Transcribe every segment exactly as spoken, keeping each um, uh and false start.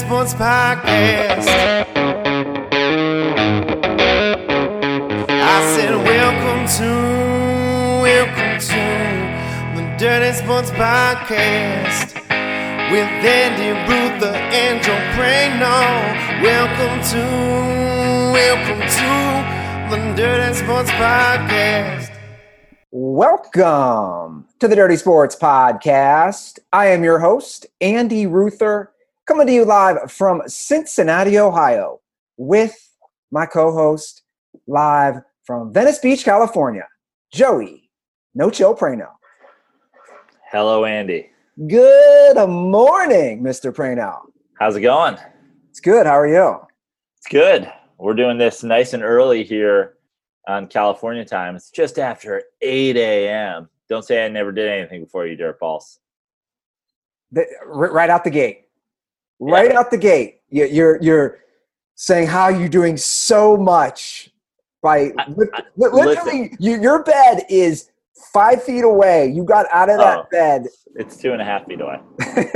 Sports Podcast. I said, welcome to, welcome to the Dirty Sports Podcast with Andy Ruther and Joe Prano. Welcome to, welcome to the Dirty Sports Podcast. Welcome to the Dirty Sports Podcast. I am your host, Andy Ruther, coming to you live from Cincinnati, Ohio, with my co-host live from Venice Beach, California, Joey No Chill Prano. Hello, Andy. Good morning, Mister Prano. How's it going? It's good. How are you? It's good. We're doing this nice and early here on California time. It's just after eight a.m. Don't say I never did anything before you, dirtballs. The, right out the gate. Right yeah. out the gate. You, you're you're saying how you're doing so much by I, li- I, literally you, your bed is five feet away. You got out of that oh, bed. It's two and a half feet away.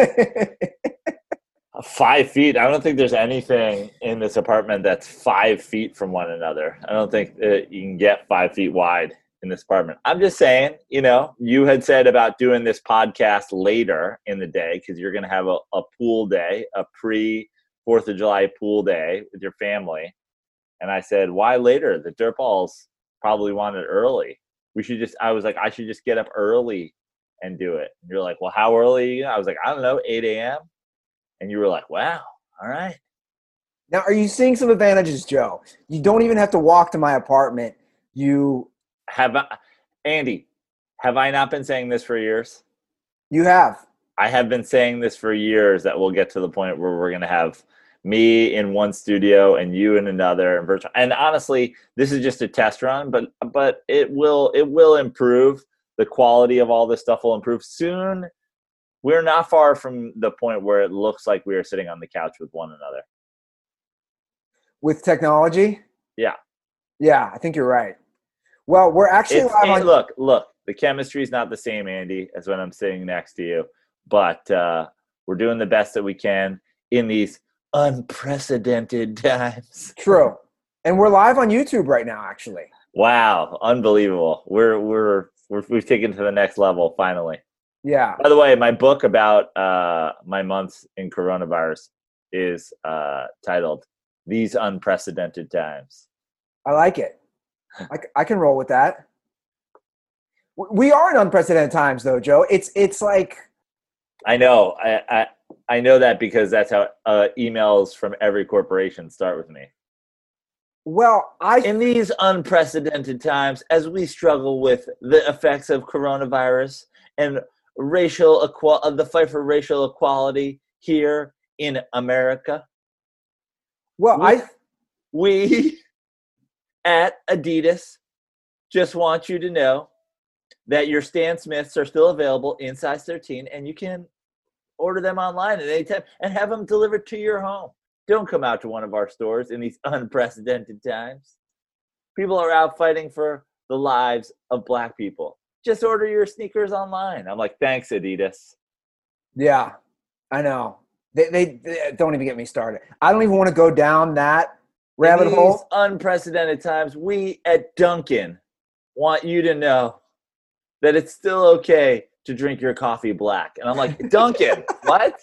Five feet. I don't think there's anything in this apartment that's five feet from one another. I don't think that you can get five feet wide in this apartment. I'm just saying, you know, you had said about doing this podcast later in the day because you're going to have a, a pool day, a pre-Fourth of July pool day with your family. And I said, why later? The dirtballs probably want it early. We should just, I was like, I should just get up early and do it. And you're like, well, how early? I was like, I don't know, eight a.m. And you were like, wow, all right. Now, are you seeing some advantages, Joe? You don't even have to walk to my apartment. You have, I, Andy, have I not been saying this for years? You have. I have been saying this for years that we'll get to the point where we're going to have me in one studio and you in another and virtual. And honestly, this is just a test run, but but it will it will improve. The quality of all this stuff will improve soon. We're not far from the point where it looks like we are sitting on the couch with one another. With technology? Yeah. Yeah, I think you're right. Well, we're actually live on- look, look, the chemistry is not the same, Andy, as when I'm sitting next to you. But uh, we're doing the best that we can in these unprecedented times. True. And we're live on YouTube right now, actually. Wow, unbelievable. We're we're, we're we've taken it to the next level finally. Yeah. By the way, my book about uh, my months in coronavirus is uh, titled "These Unprecedented Times." I like it. I, I can roll with that. We are in unprecedented times, though, Joe. It's it's like I know. I I, I know that because that's how uh, emails from every corporation start with me. Well, I in these unprecedented times, as we struggle with the effects of coronavirus and racial equal, the fight for racial equality here in America. Well, we, I we at Adidas just want you to know that your Stan Smiths are still available in size thirteen, and you can order them online at any time and have them delivered to your home. Don't come out to one of our stores in these unprecedented times. People are out fighting for the lives of Black people. Just order your sneakers online. I'm like, thanks, Adidas. Yeah, I know. They, they, they don't even get me started. I don't even want to go down that rabbit In these hole. Unprecedented times, we at Dunkin' want you to know that it's still okay to drink your coffee black. And I'm like, Dunkin', what?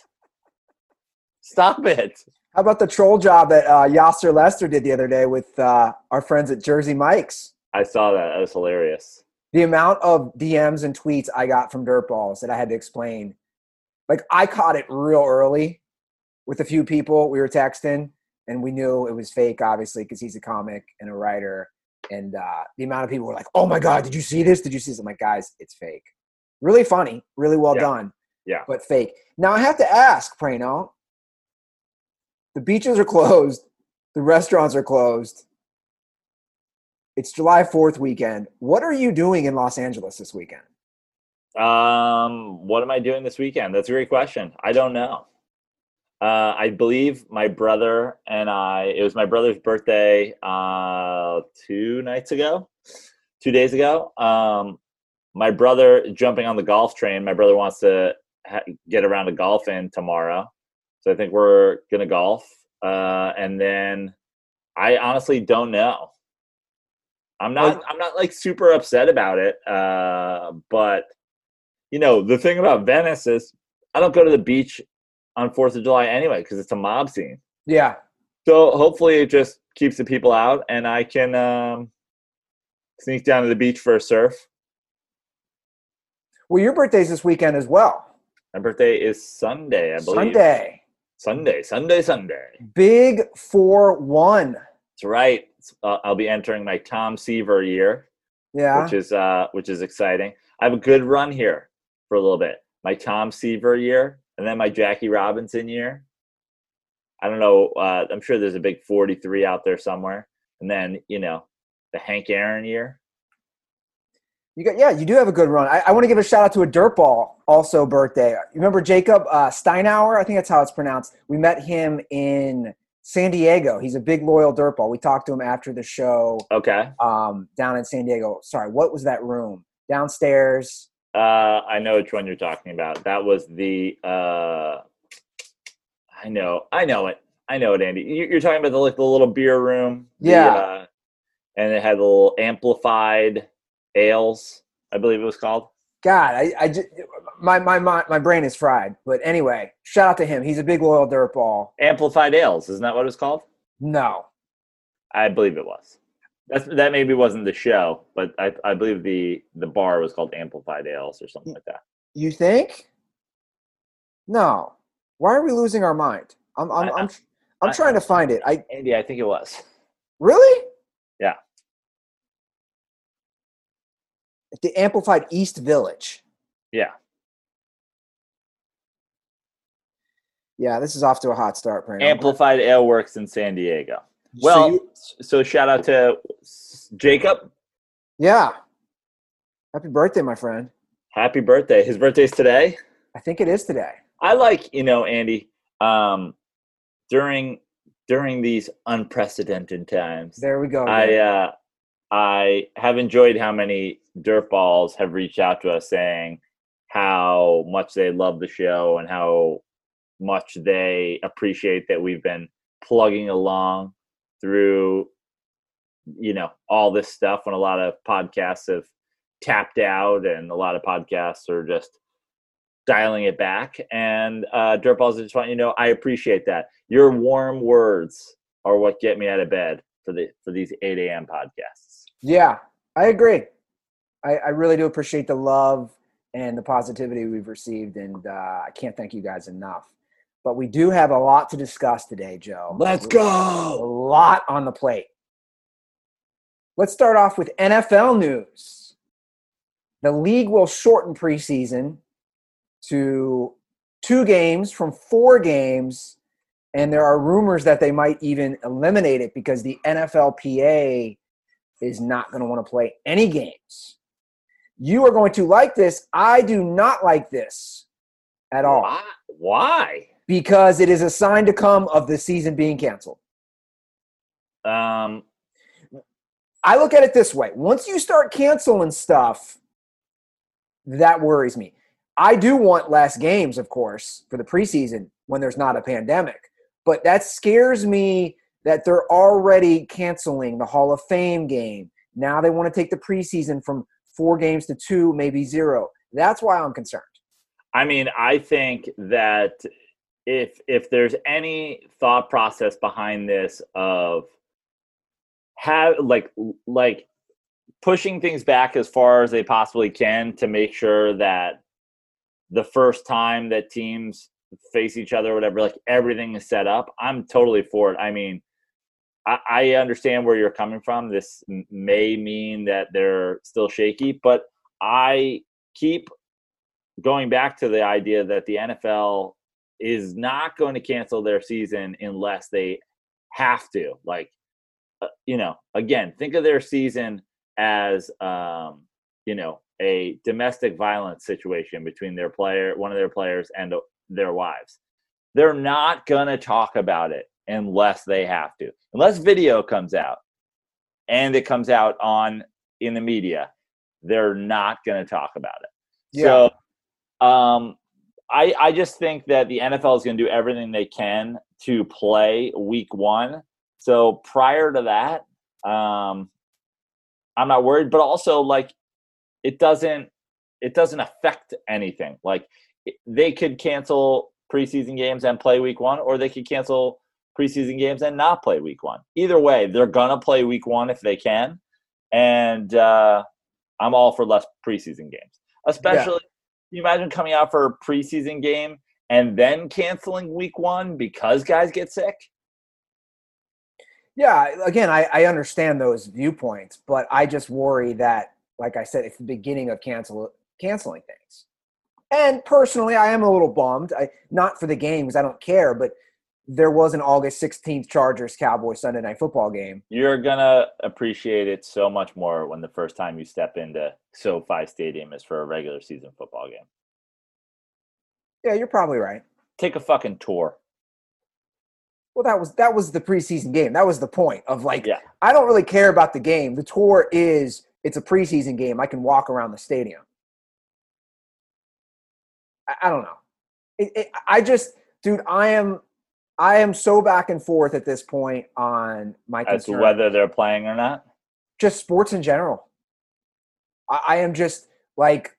Stop it. How about the troll job that uh, Yasser Lester did the other day with uh, our friends at Jersey Mike's? I saw that. That was hilarious. The amount of D Ms and tweets I got from dirtballs that I had to explain. Like, I caught it real early with a few people. We were texting, and we knew it was fake, obviously, because he's a comic and a writer. And uh, the amount of people were like, oh, my God, did you see this? Did you see this? I'm like, guys, it's fake. Really funny. Really well yeah. done. Yeah. But fake. Now, I have to ask, Prano, the beaches are closed. The restaurants are closed. It's July fourth weekend. What are you doing in Los Angeles this weekend? Um, what am I doing this weekend? That's a great question. I don't know. Uh, I believe my brother and I, it was my brother's birthday uh, two nights ago, two days ago. Um, my brother jumping on the golf train. My brother wants to ha- get around to golfing tomorrow. So I think we're going to golf. Uh, and then I honestly don't know. I'm not, I'm not like super upset about it. Uh, but you know, the thing about Venice is I don't go to the beach on fourth of July anyway, because it's a mob scene. Yeah. So hopefully it just keeps the people out and I can um, sneak down to the beach for a surf. Well, your birthday's this weekend as well. My birthday is Sunday, I believe. Sunday. Sunday, Sunday, Sunday. Big four one. That's right. Uh, I'll be entering my Tom Seaver year. Yeah. Which is uh, which is exciting. I have a good run here for a little bit. My Tom Seaver year, and then my Jackie Robinson year. I don't know. Uh, I'm sure there's a big forty-three out there somewhere. And then, you know, the Hank Aaron year. You got, yeah, you do have a good run. I, I want to give a shout out to a dirtball also birthday. You remember Jacob uh, Steinauer? I think that's how it's pronounced. We met him in San Diego. He's a big loyal dirtball. We talked to him after the show. Okay. Um, down in San Diego. Sorry, what was that room? Downstairs. Uh, I know which one you're talking about. That was the. Uh, I know, I know it, I know it, Andy. You're talking about the like the little beer room. The, yeah. Uh, and it had the little amplified ales, I believe it was called. God, I, I just, my, my, my, my brain is fried. But anyway, shout out to him. He's a big loyal dirtball. Amplified ales, isn't that what it was called? No. I believe it was. That's, that maybe wasn't the show, but I, I believe the, the bar was called Amplified Ales or something like that. You think? No. Why are we losing our mind? I'm I'm I, I'm, I'm I, trying to find it. I Andy, I think it was. Really? Yeah. The Amplified East Village. Yeah. Yeah, this is off to a hot start, Brandon. Amplified Ale Works in San Diego. Well, so, you, so shout out to Jacob. Yeah. Happy birthday, my friend. Happy birthday. His birthday's today? I think it is today. I like, you know, Andy, um, during during these unprecedented times. There we go. I uh, I have enjoyed how many dirtballs have reached out to us saying how much they love the show and how much they appreciate that we've been plugging along through, you know, all this stuff when a lot of podcasts have tapped out and a lot of podcasts are just dialing it back. And uh, Dirtballs, I just want you to know, I appreciate that. Your warm words are what get me out of bed for the for these eight a.m. podcasts. Yeah, I agree. I, I really do appreciate the love and the positivity we've received, and uh, I can't thank you guys enough. But we do have a lot to discuss today, Joe. Let's A go! lot on the plate. Let's start off with N F L news. The league will shorten preseason to two games from four games, and there are rumors that they might even eliminate it because the N F L P A is not going to want to play any games. You are going to like this. I do not like this at all. Why? Why? Because it is a sign to come of the season being canceled. Um, I look at it this way. Once you start canceling stuff, that worries me. I do want less games, of course, for the preseason when there's not a pandemic. But that scares me that they're already canceling the Hall of Fame game. Now they want to take the preseason from four games to two, maybe zero. That's why I'm concerned. I mean, I think that if if there's any thought process behind this of have like like pushing things back as far as they possibly can to make sure that the first time that teams face each other or whatever, like everything is set up, I'm totally for it. I mean, I, I understand where you're coming from. This may mean that they're still shaky, but I keep going back to the idea that the N F L is not going to cancel their season unless they have to. Like, uh, you know, again, think of their season as, um, you know, a domestic violence situation between their player, one of their players and their wives. They're not going to talk about it unless they have to. Unless video comes out and it comes out on in the media, they're not going to talk about it. Yeah. So um, I, I just think that the N F L is going to do everything they can to play week one. So prior to that, um, I'm not worried. But also, like, it doesn't it doesn't affect anything. Like, they could cancel preseason games and play week one, or they could cancel preseason games and not play week one. Either way, they're going to play week one if they can. And uh, I'm all for less preseason games. Especially, yeah. Can you imagine coming out for a preseason game and then canceling week one because guys get sick? Yeah, again, I, I understand those viewpoints, but I just worry that, like I said, it's the beginning of cancel canceling things. And personally, I am a little bummed. I, not for the game because I don't care, but there was an August sixteenth Chargers-Cowboys Sunday Night Football game. You're going to appreciate it so much more when the first time you step into SoFi Stadium is for a regular season football game. Yeah, you're probably right. Take a fucking tour. Well, that was that was the preseason game. That was the point of, like, yeah. I don't really care about the game. The tour is, it's a preseason game. I can walk around the stadium. I, I don't know. It, it, I just, dude, I am – I am so back and forth at this point on my concern. As to whether they're playing or not? Just sports in general. I, I am just like,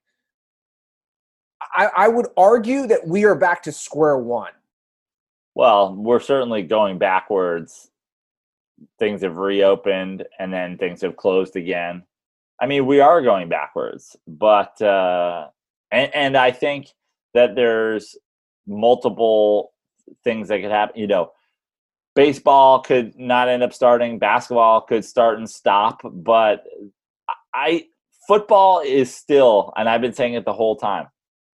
I, I would argue that we are back to square one. Well, we're certainly going backwards. Things have reopened and then things have closed again. I mean, we are going backwards, but, uh, and, and I think that there's multiple things that could happen. You know, baseball could not end up starting, basketball could start and stop, but I football is still, and I've been saying it the whole time,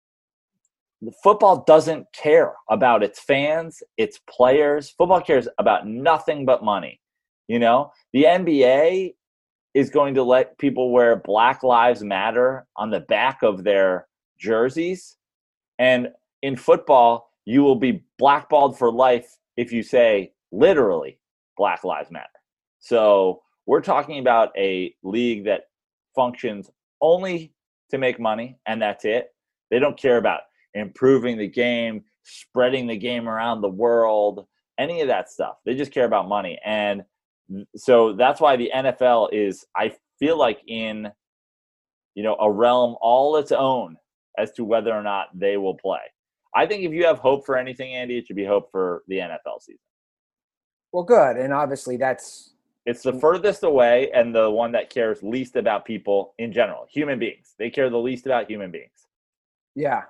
football doesn't care about its fans, its players. Football cares about nothing but money. You know, the N B A is going to let people wear Black Lives Matter on the back of their jerseys, and in football you will be blackballed for life if you say, literally, Black Lives Matter. So we're talking about a league that functions only to make money, and that's it. They don't care about improving the game, spreading the game around the world, any of that stuff. They just care about money. And so that's why the N F L is, I feel like, in, you know, a realm all its own as to whether or not they will play. I think if you have hope for anything, Andy, it should be hope for the N F L season. Well, good. And obviously that's... It's the furthest away and the one that cares least about people in general. Human beings. They care the least about human beings. Yeah.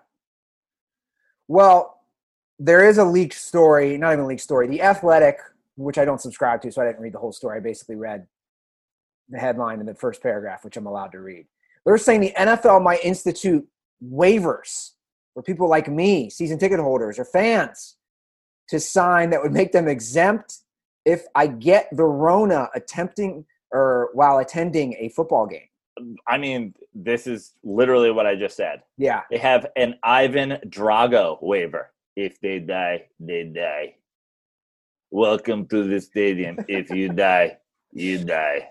Well, there is a leaked story, not even a leaked story. The Athletic, which I don't subscribe to, so I didn't read the whole story. I basically read the headline in the first paragraph, which I'm allowed to read. They're saying the N F L might institute waivers for people like me, season ticket holders or fans, to sign that would make them exempt if I get the Rona attempting or while attending a football game. I mean, this is literally what I just said. Yeah. They have an Ivan Drago waiver. If they die, they die. Welcome to the stadium. If you die, you die.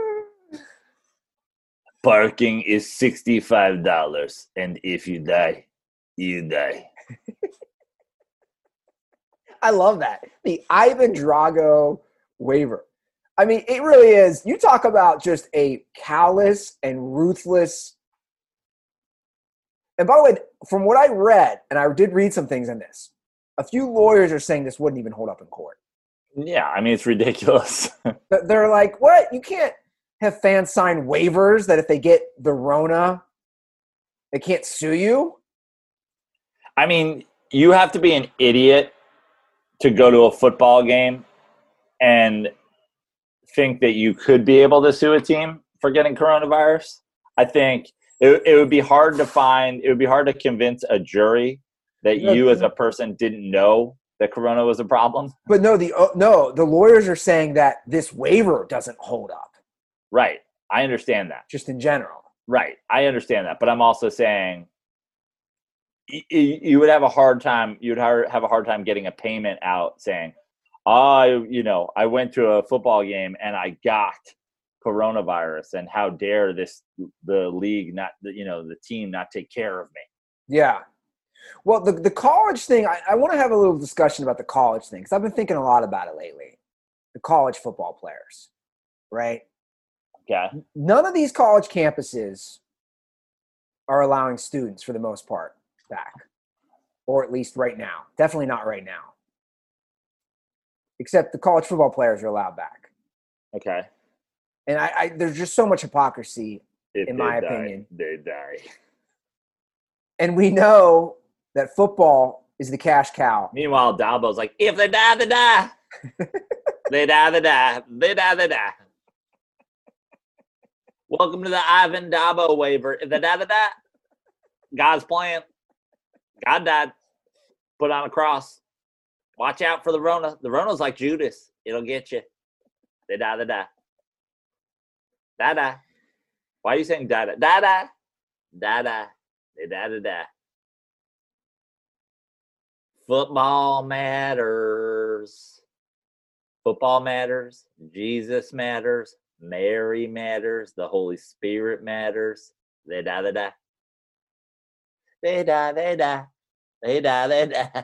Parking is sixty-five dollars. And if you die, you die. I love that. The Ivan Drago waiver. I mean, it really is. You talk about just a callous and ruthless. And by the way, from what I read, and I did read some things in this, a few lawyers are saying this wouldn't even hold up in court. Yeah, I mean, it's ridiculous. They're like, what? You can't have fans sign waivers that if they get the Rona, they can't sue you? I mean, you have to be an idiot to go to a football game and think that you could be able to sue a team for getting coronavirus. I think it, it would be hard to find, it would be hard to convince a jury that you as a person didn't know that corona was a problem. But no, the uh, no, the lawyers are saying that this waiver doesn't hold up. Right. I understand that. Just in general. Right. I understand that. But I'm also saying you would have a hard time, you'd have a hard time getting a payment out saying, I, you know, I went to a football game and I got coronavirus, and how dare this, the league not, you know, the team not take care of me. Yeah. Well, the, the college thing, I, I want to have a little discussion about the college thing because I've been thinking a lot about it lately. The college football players, right? Yeah. None of these college campuses are allowing students, for the most part, back, or at least right now. Definitely not right now. Except the college football players are allowed back. Okay. And I, I there's just so much hypocrisy, If in they my die, opinion. They die. And we know that football is the cash cow. Meanwhile, Dabo's like, if they die, they die. They die, they die. They die, they die. Welcome to the Ivan Dabo waiver. If they die, they die. God's plan. God died. Put on a cross. Watch out for the Rona. The Rona's like Judas. It'll get you. They die, they die. Die, die. Why are you saying die, die? Die, die. Die, die. They die, they die. Football matters. Football matters. Jesus matters. Mary matters. The Holy Spirit matters. They die, they die. They die, they die. They die, they die.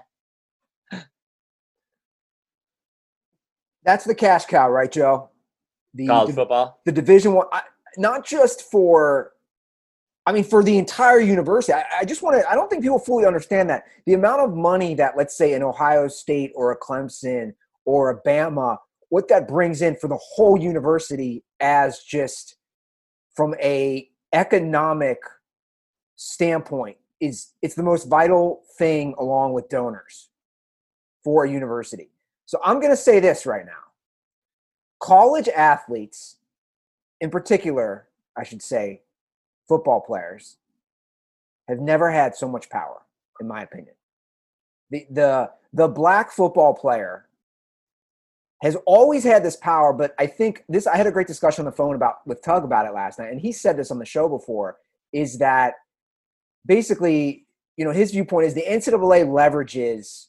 That's the cash cow, right, Joe? The, College the, football? The Division One, I, not just for, I mean, for the entire university. I, I just want to, I don't think people fully understand that. The amount of money that, let's say, an Ohio State or a Clemson or a Bama, what that brings in for the whole university as just from a economic standpoint is it's the most vital thing along with donors for a university. So I'm going to say this right now. College athletes, in particular, I should say, football players, have never had so much power, in my opinion. The the the black football player has always had this power, but I think this I had a great discussion on the phone about with Tug about it last night, and he said this on the show before, is that basically, you know, his viewpoint is the N C double A leverages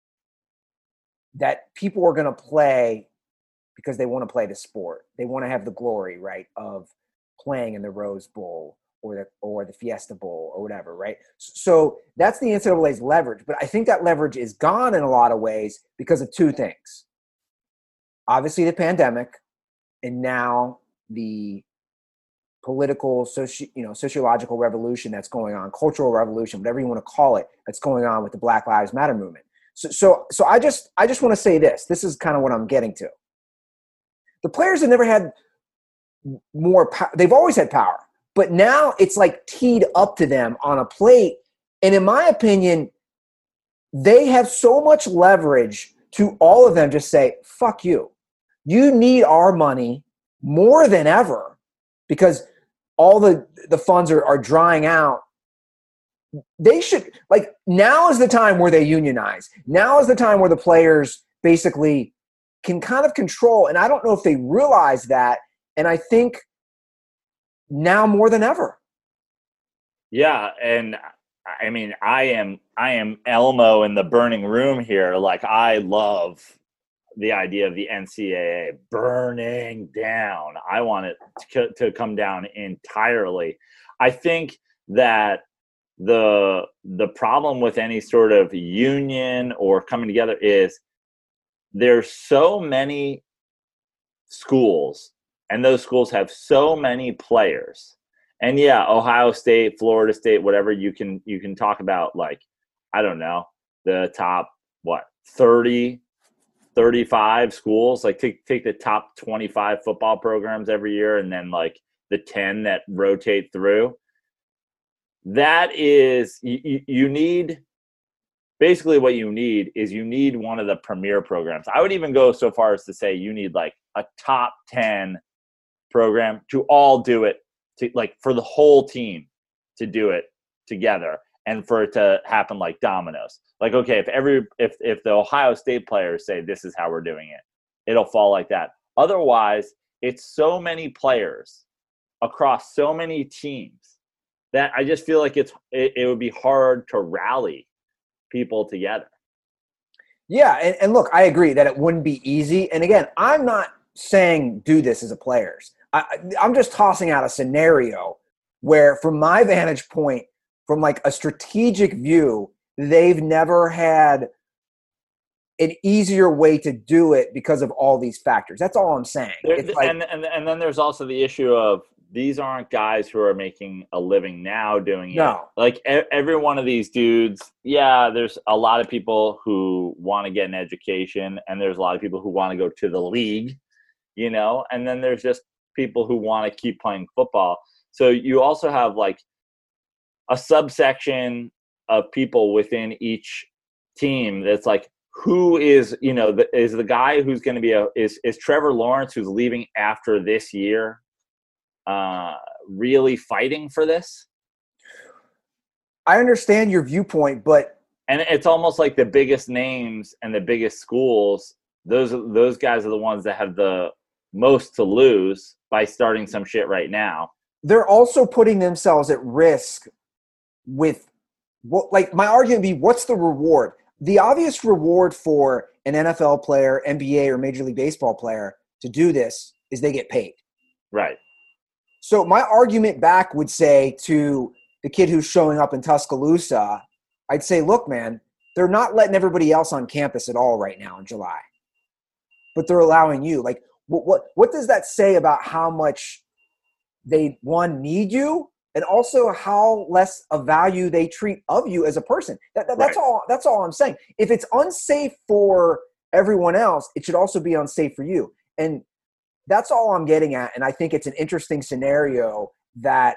that people are going to play because they want to play the sport. They want to have the glory, right, of playing in the Rose Bowl or the or the Fiesta Bowl or whatever, right? So that's the N C double A's leverage. But I think that leverage is gone in a lot of ways because of two things. Obviously, the pandemic, and now the political, soci, you know, sociological revolution that's going on, cultural revolution, whatever you want to call it, that's going on with the Black Lives Matter movement. So, so, so I just, I just want to say this. This is kind of what I'm getting to. The players have never had more power. They've always had power, but now it's like teed up to them on a plate. And in my opinion, they have so much leverage to all of them just say, fuck you. You need our money more than ever because all the, the funds are, are drying out. They should, like, now is the time where they unionize. Now is the time where the players basically can kind of control. And I don't know if they realize that. And I think now more than ever. Yeah. And I mean, I am, I am Elmo in the burning room here. Like, I love the idea of the N C double A burning down. I want it to, to come down entirely. I think that the the problem with any sort of union or coming together is there's so many schools, and those schools have so many players. And yeah, Ohio State, Florida State, whatever, you can you can talk about, like, I don't know, the top what thirty, thirty-five schools, like take take the top twenty-five football programs every year and then like the ten that rotate through. That is, you, you need, basically what you need is you need one of the premier programs. I would even go so far as to say you need like a top ten program to all do it, to like for the whole team to do it together and for it to happen like dominoes. Like, okay, if every, if, if the Ohio State players say this is how we're doing it, it'll fall like that. Otherwise, it's so many players across so many teams that I just feel like it's it, it would be hard to rally people together. Yeah, and, and look, I agree that it wouldn't be easy. And again, I'm not saying do this as a players. I, I'm just tossing out a scenario where, from my vantage point, from like a strategic view, they've never had an easier way to do it because of all these factors. That's all I'm saying. There, It's like, and, and and then there's also the issue of these aren't guys who are making a living now doing No. it. Like e- every one of these dudes, yeah, there's a lot of people who want to get an education, and there's a lot of people who want to go to the league, you know, and then there's just people who want to keep playing football. So you also have like a subsection of people within each team that's like, who is, you know, the, is the guy who's going to be a, is, is Trevor Lawrence, who's leaving after this year, uh, really fighting for this? I understand your viewpoint, but. And it's almost like the biggest names and the biggest schools, those, those guys are the ones that have the most to lose by starting some shit right now. They're also putting themselves at risk with what, like my argument would be, what's the reward? The obvious reward for an N F L player, N B A, or Major League Baseball player to do this is they get paid. Right. So my argument back would say to the kid who's showing up in Tuscaloosa, I'd say, look, man, they're not letting everybody else on campus at all right now in July. But they're allowing you. Like, what what, what does that say about how much they, one, need you, and also how less of value they treat of you as a person? That, that, that's Right. all. That's all I'm saying. If it's unsafe for everyone else, it should also be unsafe for you. And that's all I'm getting at. And I think it's an interesting scenario that,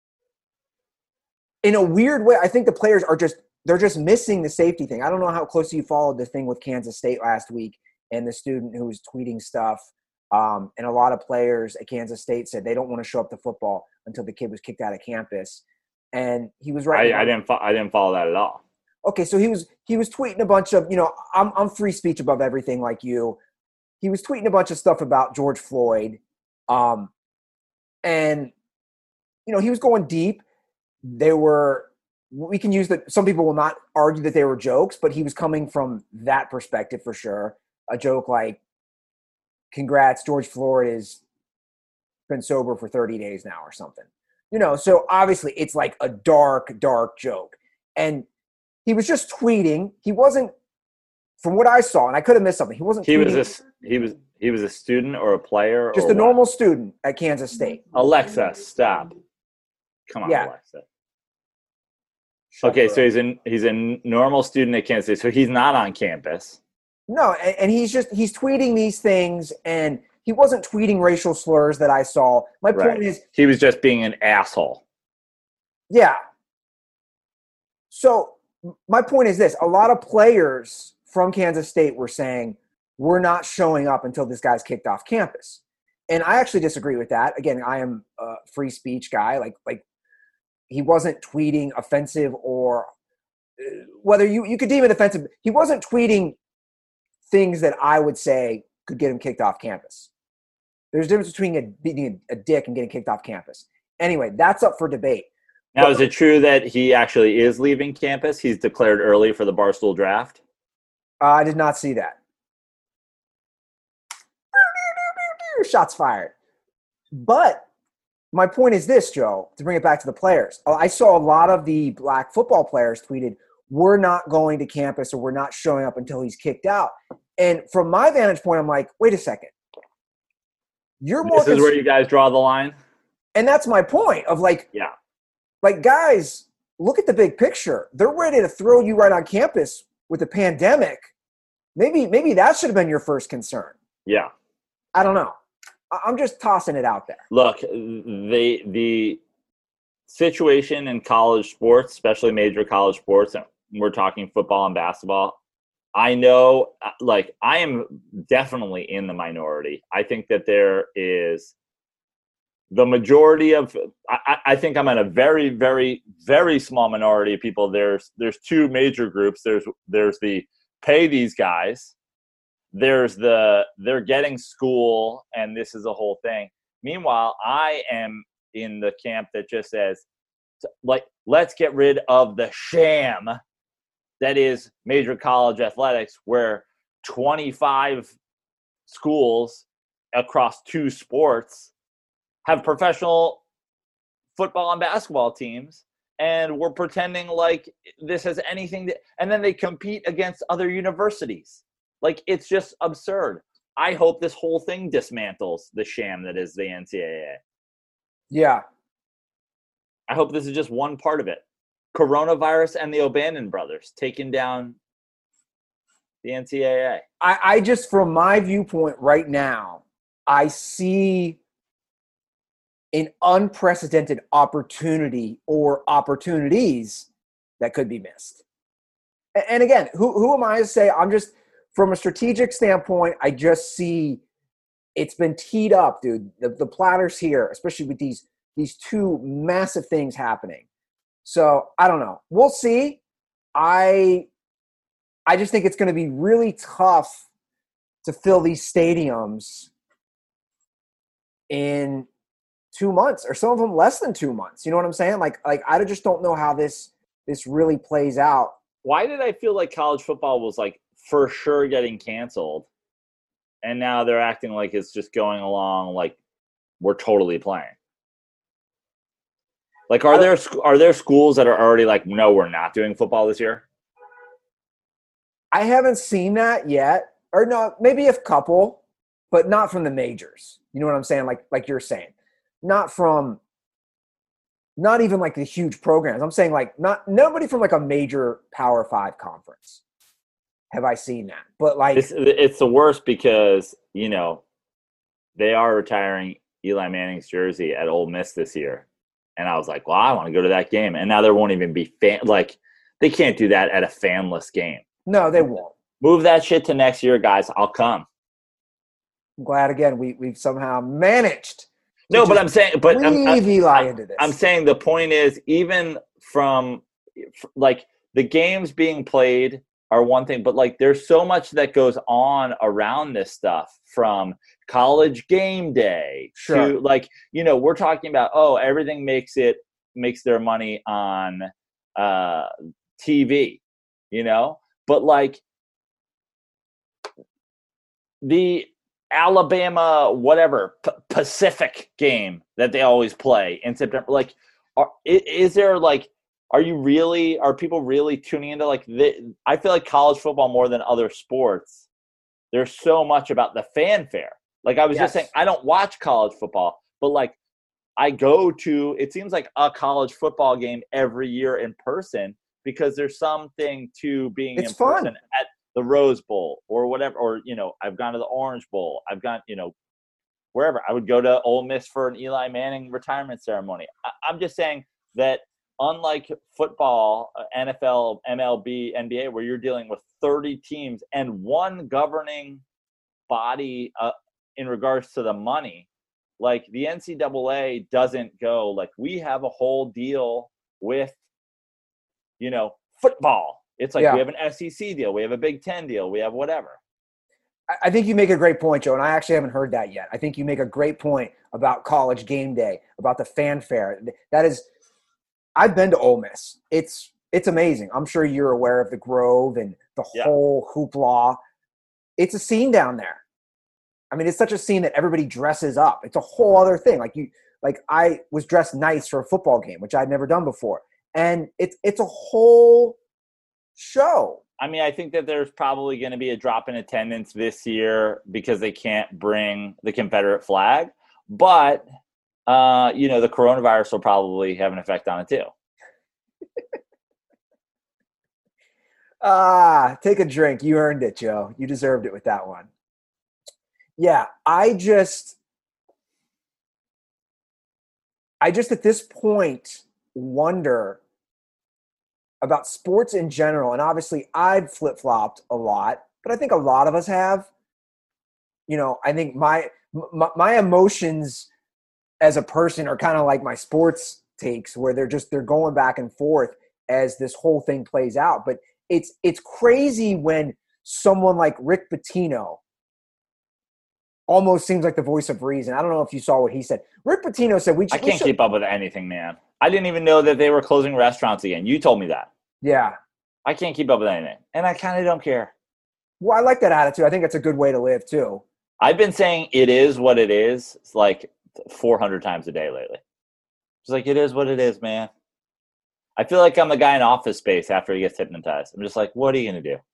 in a weird way, I think the players are just they're just missing the safety thing. I don't know how closely you followed the thing with Kansas State last week and the student who was tweeting stuff. Um, and a lot of players at Kansas State said they don't want to show up to football until the kid was kicked out of campus. And he was right. I, I didn't. Fo- I didn't follow that at all. Okay, so he was he was tweeting a bunch of, you know, I'm I'm free speech above everything like you. He was tweeting a bunch of stuff about George Floyd, um, and you know he was going deep. They were. We can use that. Some people will not argue that they were jokes, but he was coming from that perspective for sure. A joke like, congrats, George Floyd has been sober for thirty days now or something. You know, so obviously it's like a dark, dark joke. And he was just tweeting. He wasn't, from what I saw, and I could have missed something, he wasn't He tweeting. was a, he was he was a student or a player? Just or a what? normal student at Kansas State. Alexa, stop. Come on, Yeah. Alexa. Okay, so he's a, he's a normal student at Kansas State, so he's not on campus. No, and, and he's just, he's tweeting these things, and he wasn't tweeting racial slurs that I saw. My point Right. is, He was just being an asshole. yeah. So my point is this. A lot of players from Kansas State were saying, we're not showing up until this guy's kicked off campus. And I actually disagree with that. Again, I am a free speech guy. Like, like he wasn't tweeting offensive or uh, whether you, you could deem it offensive. He wasn't tweeting things that I would say could get him kicked off campus. There's a difference between a, being a, a dick and getting kicked off campus. Anyway, that's up for debate. Now, is it true that he actually is leaving campus? He's declared early for the Barstool draft? Uh, I did not see that. Shots fired. But my point is this, Joe, to bring it back to the players. I saw a lot of the black football players tweeted, we're not going to campus or we're not showing up until he's kicked out. And from my vantage point, I'm like, wait a second. You're more This is cons- where you guys draw the line? And that's my point of like, Yeah. like, guys, look at the big picture. They're ready to throw you right on campus with the pandemic. Maybe, maybe that should have been your first concern. Yeah. I don't know. I- I'm just tossing it out there. Look, the the situation in college sports, especially major college sports, and we're talking football and basketball, I know, like, I am definitely in the minority. I think that there is the majority of, I, I think I'm in a very, very, very small minority of people. There's there's two major groups. There's there's the pay these guys. There's the they're getting school, and this is a whole thing. Meanwhile, I am in the camp that just says, like, let's get rid of the sham that is major college athletics, where twenty-five schools across two sports have professional football and basketball teams, and we're pretending like this has anything to, and then they compete against other universities. Like, it's just absurd. I hope this whole thing dismantles the sham that is the N C double A. Yeah. I hope this is just one part of it. Coronavirus and the O'Bannon brothers taking down the N C double A. I, I just, from my viewpoint right now, I see an unprecedented opportunity or opportunities that could be missed. And, and again, who, who am I to say? I'm just, from a strategic standpoint, I just see it's been teed up, dude. The, the platter's here, especially with these these two massive things happening. So I don't know. We'll see. I I just think it's going to be really tough to fill these stadiums in two months, or some of them less than two months. You know what I'm saying? Like, like I just don't know how this this really plays out. Why did I feel like college football was like for sure getting canceled, and now they're acting like it's just going along like we're totally playing? Like, are there are there schools that are already like, no, we're not doing football this year? I haven't seen that yet, or no, maybe a couple, but not from the majors. You know what I'm saying? Like, like you're saying, not from, not even like the huge programs. I'm saying like not nobody from like a major Power Five conference have I seen that. But like, it's, it's the worst because, you know, they are retiring Eli Manning's jersey at Ole Miss this year. And I was like, well, I want to go to that game. And now there won't even be fan – like, they can't do that at a fanless game. No, they won't. Move that shit to next year, guys. I'll come. I'm glad, again, we, we've somehow managed – No, but I'm saying – but I'm, leave I'm, Eli I'm, into this. I'm saying the point is, even from – like, the games being played are one thing, but, like, there's so much that goes on around this stuff, from – college game day sure. to, like, you know, we're talking about, oh, everything makes it makes their money on uh T V, you know, but like the Alabama whatever P- Pacific game that they always play in September, like, are, is there like, are you really are people really tuning into like the, I feel like college football more than other sports, there's so much about the fanfare. Like, I was yes. just saying, I don't watch college football, but, like, I go to – it seems like a college football game every year in person, because there's something to being it's in fun. person at the Rose Bowl or whatever. Or, you know, I've gone to the Orange Bowl. I've gone, you know, wherever. I would go to Ole Miss for an Eli Manning retirement ceremony. I, I'm just saying that unlike football, N F L, M L B, N B A, where you're dealing with thirty teams and one governing body uh, – in regards to the money, like the N C double A doesn't go like, we have a whole deal with, you know, football. It's like, yeah. we have an S E C deal. We have a Big Ten deal. We have whatever. I think you make a great point, Joe, and I actually haven't heard that yet. I think you make a great point about college game day, about the fanfare. That is, I've been to Ole Miss. It's, it's amazing. I'm sure you're aware of the Grove and the yeah. whole hoopla. It's a scene down there. I mean, it's such a scene that everybody dresses up. It's a whole other thing. Like you, like I was dressed nice for a football game, which I'd never done before, and it's it's a whole show. I mean, I think that there's probably going to be a drop in attendance this year because they can't bring the Confederate flag, but uh, you know, the coronavirus will probably have an effect on it too. Ah, take a drink. You earned it, Joe. You deserved it with that one. Yeah, I just, I just at this point wonder about sports in general. And obviously I've flip-flopped a lot, but I think a lot of us have. You know, I think my, my, my emotions as a person are kind of like my sports takes, where they're just, they're going back and forth as this whole thing plays out. But it's, it's crazy when someone like Rick Pitino almost seems like the voice of reason. I don't know if you saw what he said. Rick Pitino said, "We." I can't we keep up with anything, man. I didn't even know that they were closing restaurants again. You told me that. Yeah. I can't keep up with anything, and I kind of don't care. Well, I like that attitude. I think it's a good way to live too. I've been saying it is what it is. It's like four hundred times a day lately. It's like, it is what it is, man. I feel like I'm the guy in Office Space after he gets hypnotized. I'm just like, what are you going to do?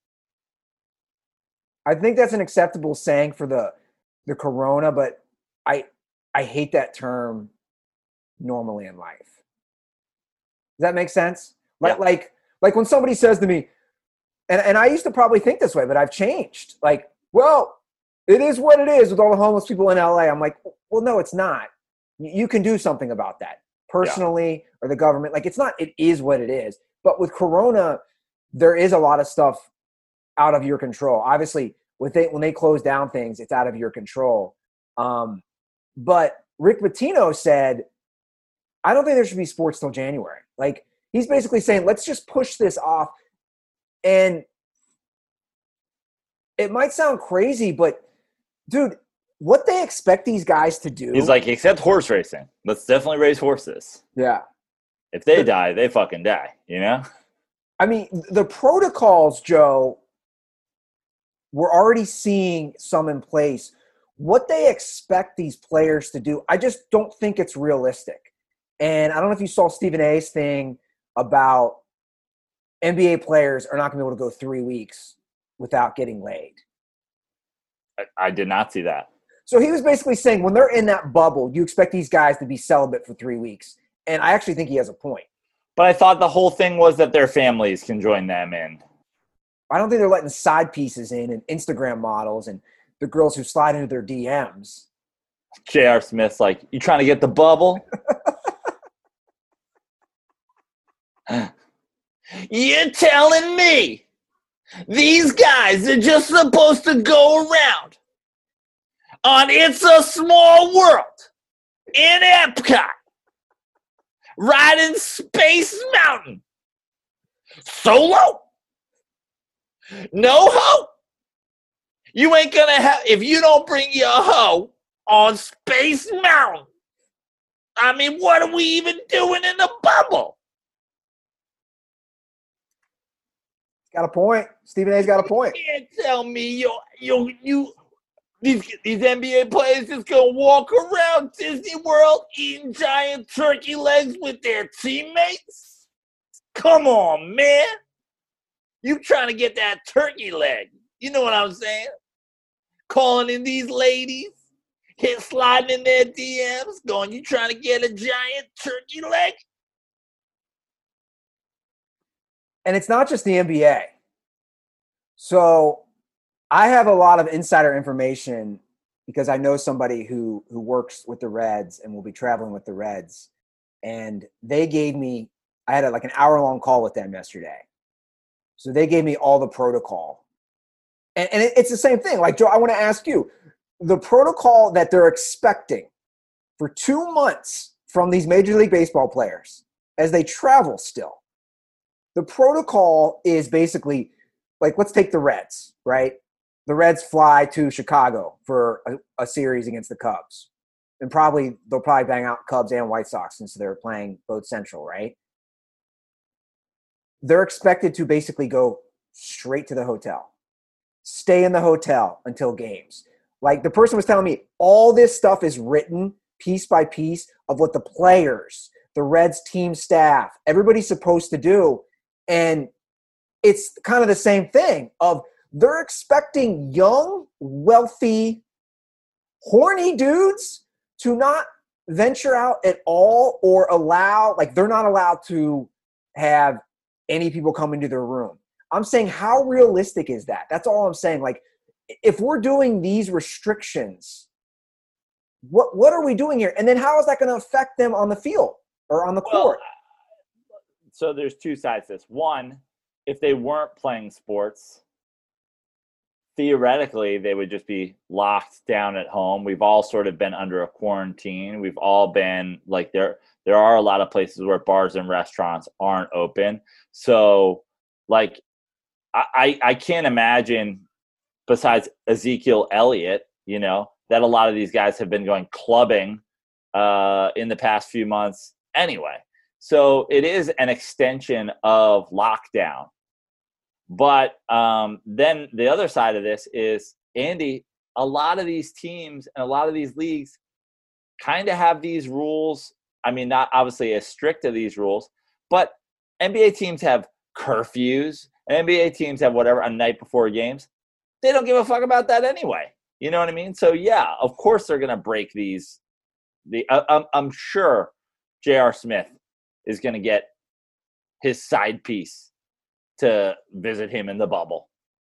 I think that's an acceptable saying for the the corona, but I I hate that term normally in life. Does that make sense? Like Yeah. like like when somebody says to me, and, and I used to probably think this way, but I've changed. Like, well, it is what it is with all the homeless people in L A. I'm like, well, no, it's not. You can do something about that personally, yeah. or the government. Like, it's not, it is what it is. But with Corona, there is a lot of stuff out of your control. Obviously, when they, when they close down things, it's out of your control. Um, but Rick Pitino said, I don't think there should be sports till January. Like, he's basically saying, let's just push this off. And it might sound crazy, but dude, what they expect these guys to do. He's like, except horse racing. Let's definitely race horses. Yeah. If they die, they fucking die, you know? I mean, the protocols, Joe, we're already seeing some in place. What they expect these players to do, I just don't think it's realistic. And I don't know if you saw Stephen A's thing about N B A players are not going to be able to go three weeks without getting laid. I, I did not see that. So he was basically saying when they're in that bubble, you expect these guys to be celibate for three weeks. And I actually think he has a point. But I thought the whole thing was that their families can join them in. I don't think they're letting side pieces in and Instagram models and the girls who slide into their D Ms. J R. Smith's like, you trying to get the bubble? You're telling me these guys are just supposed to go around on It's a Small World in Epcot, riding Space Mountain, solo? No hoe? You ain't gonna have, if you don't bring your hoe on Space Mountain, I mean, what are we even doing in the bubble? Got a point. Stephen A's got a point. You can't tell me you you you these these N B A players just gonna walk around Disney World eating giant turkey legs with their teammates? Come on, man. You trying to get that turkey leg. You know what I'm saying? Calling in these ladies, hit sliding in their D Ms, going, you trying to get a giant turkey leg? And it's not just the N B A. So I have a lot of insider information because I know somebody who who works with the Reds and will be traveling with the Reds. And they gave me, I had a, like an hour-long call with them yesterday. So they gave me all the protocol. And, and it, it's the same thing. Like, Joe, I want to ask you, the protocol that they're expecting for two months from these Major League Baseball players as they travel still, the protocol is basically, like, let's take the Reds, right? The Reds fly to Chicago for a, a series against the Cubs. And probably they'll probably bang out Cubs and White Sox since they're playing both Central, right? They're expected to basically go straight to the hotel, stay in the hotel until games. Like, the person was telling me, all this stuff is written piece by piece of what the players, the Reds team staff, everybody's supposed to do. And it's kind of the same thing of they're expecting young, wealthy, horny dudes to not venture out at all or allow, like, they're not allowed to have any people come into their room. I'm saying, how realistic is that? That's all I'm saying. Like, if we're doing these restrictions, what what are we doing here? And then how is that going to affect them on the field or on the well, court? So there's two sides to this. One, if they weren't playing sports, theoretically, they would just be locked down at home. We've all sort of been under a quarantine. We've all been like there. There are a lot of places where bars and restaurants aren't open. So, like, I, I, I can't imagine, besides Ezekiel Elliott, you know, that a lot of these guys have been going clubbing uh, in the past few months anyway. So it is an extension of lockdown. But um, then the other side of this is, Andy, a lot of these teams and a lot of these leagues kind of have these rules. I mean, not obviously as strict as these rules, but N B A teams have curfews, and N B A teams have whatever a night before games. They don't give a fuck about that anyway. You know what I mean? So yeah, of course they're gonna break these. The uh, I'm I'm sure J R. Smith is gonna get his side piece to visit him in the bubble.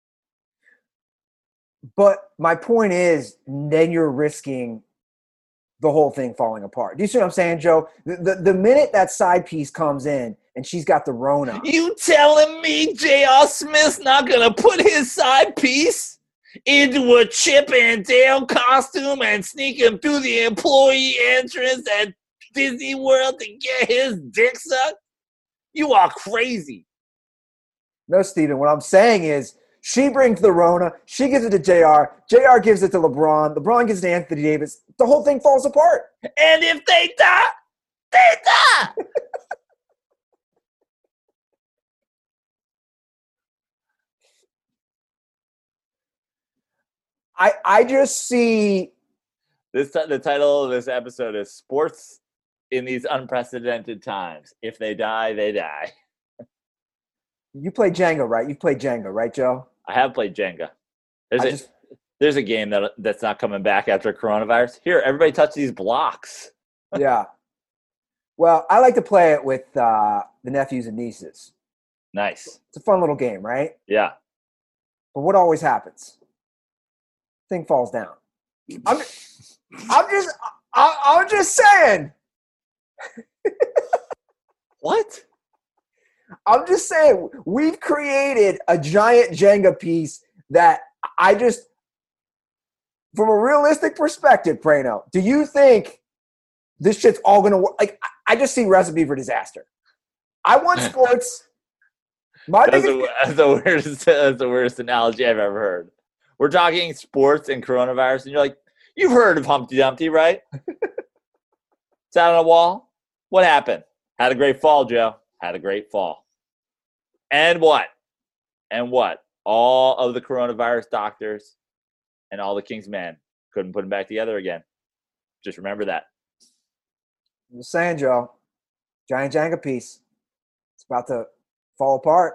But my point is, then you're risking the whole thing falling apart. Do you see what I'm saying, Joe? The, the, the minute that side piece comes in and she's got the Rona. You telling me J R. Smith's not going to put his side piece into a Chip and Dale costume and sneak him through the employee entrance at Disney World to get his dick sucked? You are crazy. No, Steven, what I'm saying is, she brings the Rona. She gives it to J R. J R gives it to LeBron. LeBron gives it to Anthony Davis. The whole thing falls apart. And if they die, they die. I I just see this. The title of this episode is "Sports in These Unprecedented Times." If they die, they die. You play Jenga, right? You play Jenga, right, Joe? I have played Jenga. There's I a just, there's a game that that's not coming back after coronavirus. Here, everybody touch these blocks. yeah. Well, I like to play it with uh, the nephews and nieces. Nice. It's a fun little game, right? Yeah. But what always happens? Thing falls down. I'm, I'm just, I, I'm just saying. What? I'm just saying, we've created a giant Jenga piece that I just, from a realistic perspective, Prano, do you think this shit's all going to work? Like, I just see recipe for disaster. I want sports. My that's, biggest, the, that's, the weirdest, that's the weirdest analogy I've ever heard. We're talking sports and coronavirus, and you're like, you've heard of Humpty Dumpty, right? Sat on a wall. What happened? Had a great fall, Joe. Had a great fall. And what? And what? All of the coronavirus doctors and all the King's men couldn't put him back together again. Just remember that. I'm just saying, Joe, giant Jenga piece. It's about to fall apart.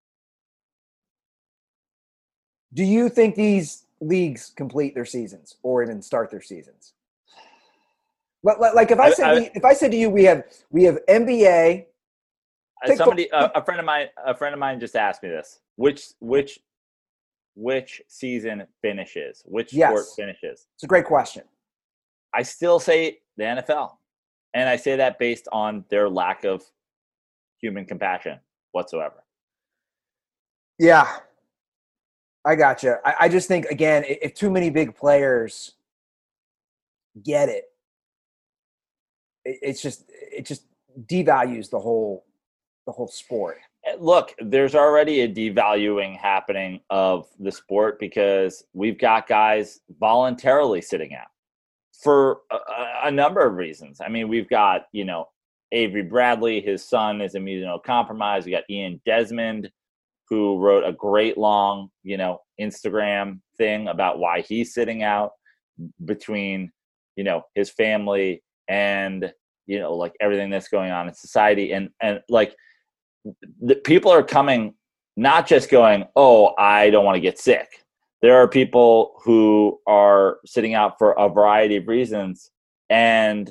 Do you think these leagues complete their seasons or even start their seasons? Like if I, I said, I, if I said to you, we have we have N B A. Somebody, a, a friend of mine, a friend of mine just asked me this: which, which, which season finishes? Which yes. sport finishes? It's a great question. I still say the N F L, and I say that based on their lack of human compassion whatsoever. Yeah, I gotcha. I, I just think again, if too many big players get it, it it's just it just devalues the whole. the whole sport. Look, there's already a devaluing happening of the sport because we've got guys voluntarily sitting out for a, a number of reasons. I mean, we've got, you know, Avery Bradley, his son is immunocompromised. We got Ian Desmond, who wrote a great long, you know, Instagram thing about why he's sitting out between, you know, his family and, you know, like everything that's going on in society. And, and like, the people are coming, not just going, oh, I don't want to get sick. There are people who are sitting out for a variety of reasons. And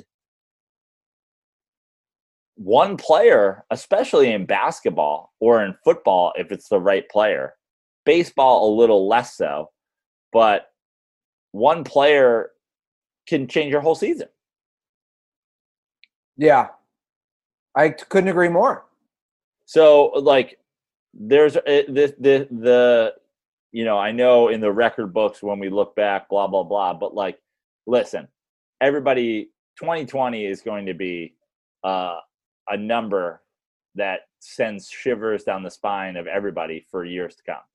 one player, especially in basketball or in football, if it's the right player, baseball a little less so, but one player can change your whole season. Yeah, I couldn't agree more. So, like, there's the, the, the, you know, I know in the record books when we look back, blah, blah, blah. But, like, listen, everybody, twenty twenty is going to be uh, a number that sends shivers down the spine of everybody for years to come.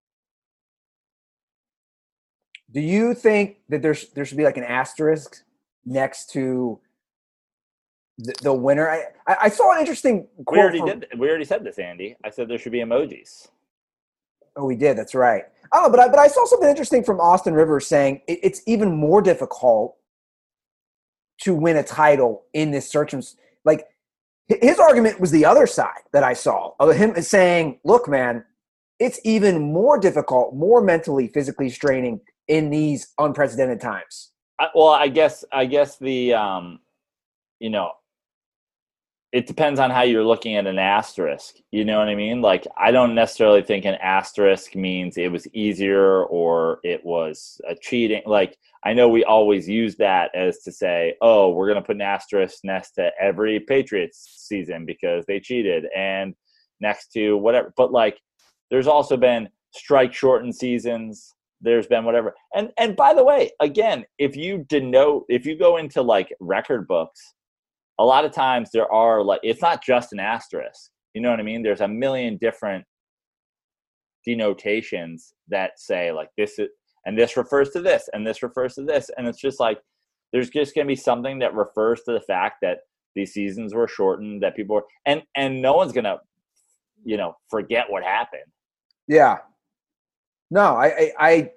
Do you think that there's there should be like an asterisk next to the, the winner? I, I saw an interesting quote. We already from, did. We already said this, Andy. I said there should be emojis. Oh, we did. That's right. Oh, but I, but I saw something interesting from Austin Rivers saying it, it's even more difficult to win a title in this circumstance. Like, his argument was the other side that I saw of him saying, look, man, it's even more difficult, more mentally, physically straining in these unprecedented times. I, well, I guess, I guess the, um, you know, it depends on how you're looking at an asterisk. You know what I mean? Like, I don't necessarily think an asterisk means it was easier or it was a cheating. Like, I know we always use that as to say, oh, we're going to put an asterisk next to every Patriots season because they cheated, and next to whatever. But, like, there's also been strike shortened seasons. There's been whatever. And, and by the way, again, if you denote, if you go into like record books, a lot of times there are like, it's not just an asterisk. You know what I mean? There's a million different denotations that say like this is, and this refers to this, and this refers to this. And it's just like, there's just going to be something that refers to the fact that these seasons were shortened, that people were, and, and no one's going to, you know, forget what happened. Yeah. No, I, I, I,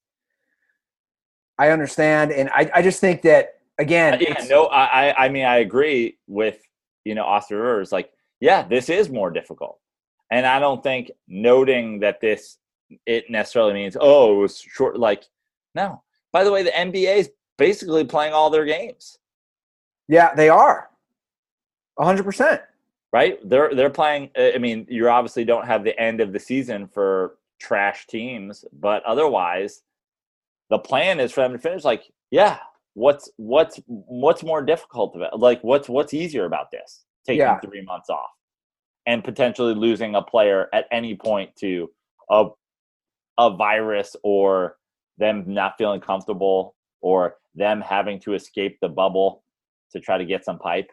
I understand. And I, I just think that, again, yeah, no, I, I mean, I agree with, you know, Austin Rivers. Like, yeah, this is more difficult. And I don't think noting that this, it necessarily means, oh, it was short. Like, no. By the way, the N B A is basically playing all their games. Yeah, they are. A hundred percent. Right? They're, they're playing. I mean, you obviously don't have the end of the season for trash teams, but otherwise the plan is for them to finish. Like, yeah, what's, what's, what's more difficult about, like, what's, what's easier about this? Taking yeah. three months off and potentially losing a player at any point to a, a virus, or them not feeling comfortable, or them having to escape the bubble to try to get some pipe,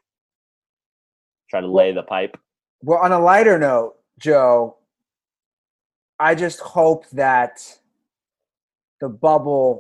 try to lay the pipe. Well, on a lighter note, Joe, I just hope that the bubble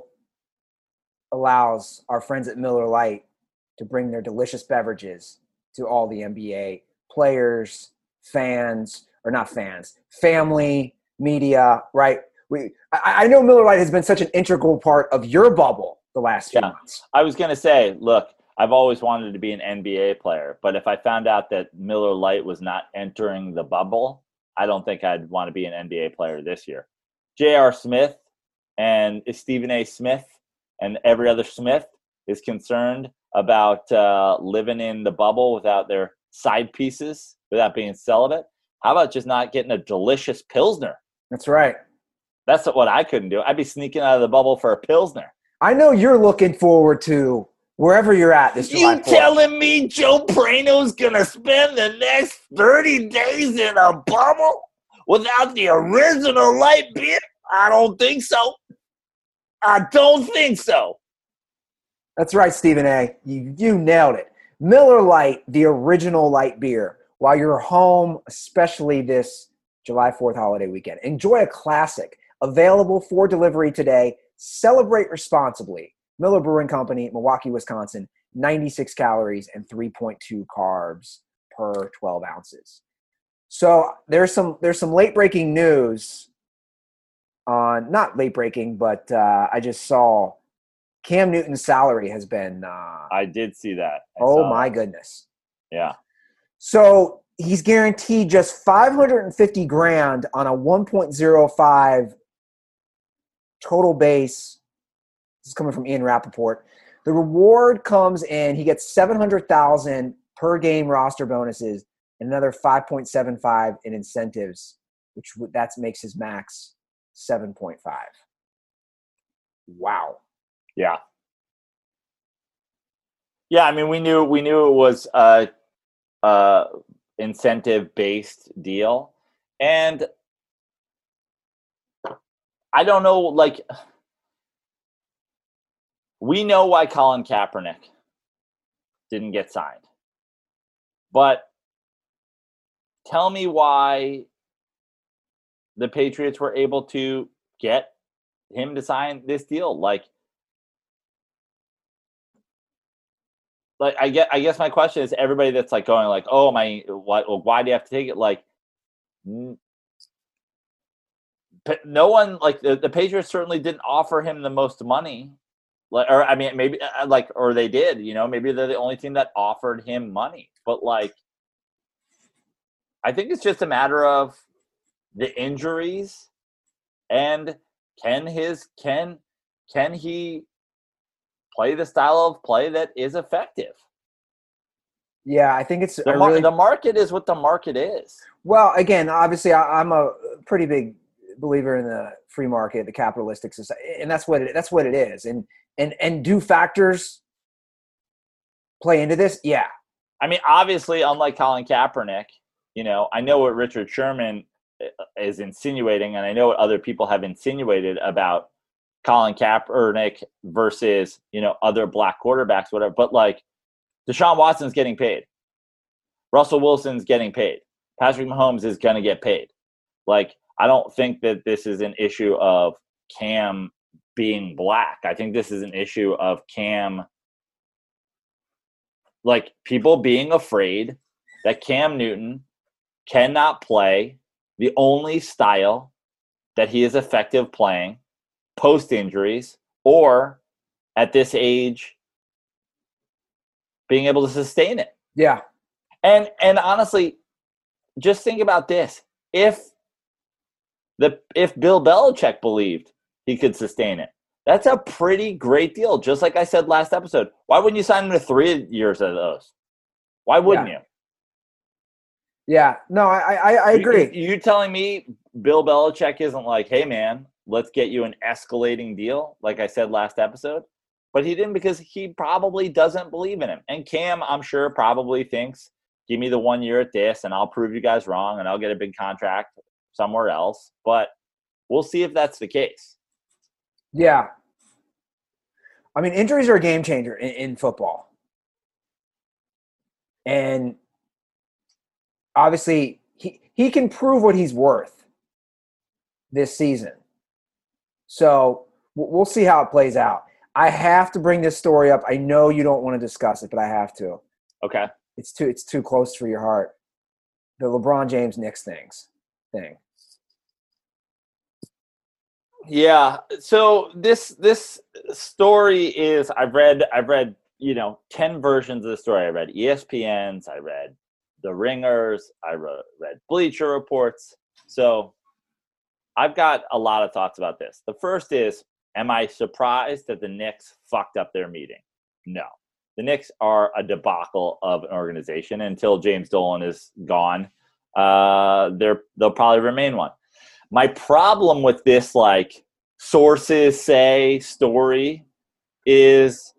allows our friends at Miller Lite to bring their delicious beverages to all the N B A players, fans, or not fans, family, media, right? We, I, I know Miller Lite has been such an integral part of your bubble the last few yeah. months. I was going to say, look, I've always wanted to be an N B A player, but if I found out that Miller Lite was not entering the bubble, I don't think I'd want to be an N B A player this year. J R. Smith and Stephen A. Smith and every other Smith is concerned about uh, living in the bubble without their side pieces, without being celibate. How about just not getting a delicious Pilsner? That's right. That's what I couldn't do. I'd be sneaking out of the bubble for a Pilsner. I know you're looking forward to wherever you're at this July You telling me Joe Prano's going to spend the next thirty days in a bubble without the original light beer? I don't think so. I don't think so. That's right, Stephen A. You, you nailed it. Miller Lite, the original light beer. While you're home, especially this July fourth holiday weekend, enjoy a classic. Available for delivery today. Celebrate responsibly. Miller Brewing Company, Milwaukee, Wisconsin. ninety-six calories and three point two carbs per twelve ounces. So there's some there's some late breaking news on not late breaking, but uh, I just saw Cam Newton's salary has been. Uh, I did see that. I oh my that. goodness! Yeah. So he's guaranteed just five hundred fifty grand on a one point oh five total base. This is coming from Ian Rappaport. The reward comes in, he gets seven hundred thousand dollars per game roster bonuses and another five point seven five in incentives, which that makes his max seven point five. Wow. Yeah. Yeah, I mean, we knew we knew it was a, a incentive-based deal. And I don't know, like, we know why Colin Kaepernick didn't get signed. But tell me why the Patriots were able to get him to sign this deal. Like, like I get, I guess my question is everybody that's like going like, oh my, why, why do you have to take it? Like, no one, like the, the Patriots certainly didn't offer him the most money. Like, or I mean, maybe like, or they did, you know, maybe they're the only team that offered him money. But like, I think it's just a matter of the injuries and can his can can he play the style of play that is effective. Yeah, I think it's The, I mar- really, the market is what the market is. well, again, obviously, I, I'm a pretty big believer in the free market, the capitalistic society, and that's what it, that's what it is. And and and do factors play into this? Yeah, I mean, obviously, unlike Colin Kaepernick, you know, I know what Richard Sherman is insinuating, and I know what other people have insinuated about Colin Kaepernick versus, you know, other black quarterbacks, whatever. But like, Deshaun Watson's getting paid. Russell Wilson's getting paid. Patrick Mahomes is going to get paid. Like, I don't think that this is an issue of Cam being black. I think this is an issue of Cam, like, people being afraid that Cam Newton cannot play the only style that he is effective playing post injuries, or at this age being able to sustain it. yeah, And and honestly, just think about this. If the if Bill Belichick believed he could sustain it, that's a pretty great deal. Just like I said last episode. Why wouldn't you sign him to three years of those? Why wouldn't Yeah. you? yeah. No, I I, I agree. You, you telling me Bill Belichick isn't like, hey man, let's get you an escalating deal, like I said last episode? But he didn't, because he probably doesn't believe in him. And Cam, I'm sure, probably thinks, give me the one year at this and I'll prove you guys wrong and I'll get a big contract somewhere else. But we'll see if that's the case. Yeah. I mean, injuries are a game changer in, in football. And obviously, he, he can prove what he's worth this season. So we'll see how it plays out. I have to bring this story up. I know you don't want to discuss it, but I have to. Okay. It's too it's too close for your heart. The LeBron James Knicks things thing. Yeah. So this this story is I've read I've read, you know, ten versions of the story. I read E S P N's, I read The Ringers, I read, read Bleacher Reports. So I've got a lot of thoughts about this. The first is, am I surprised that the Knicks fucked up their meeting? No. The Knicks are a debacle of an organization. Until James Dolan is gone, uh, they're, they'll probably remain one. My problem with this, like, sources say story is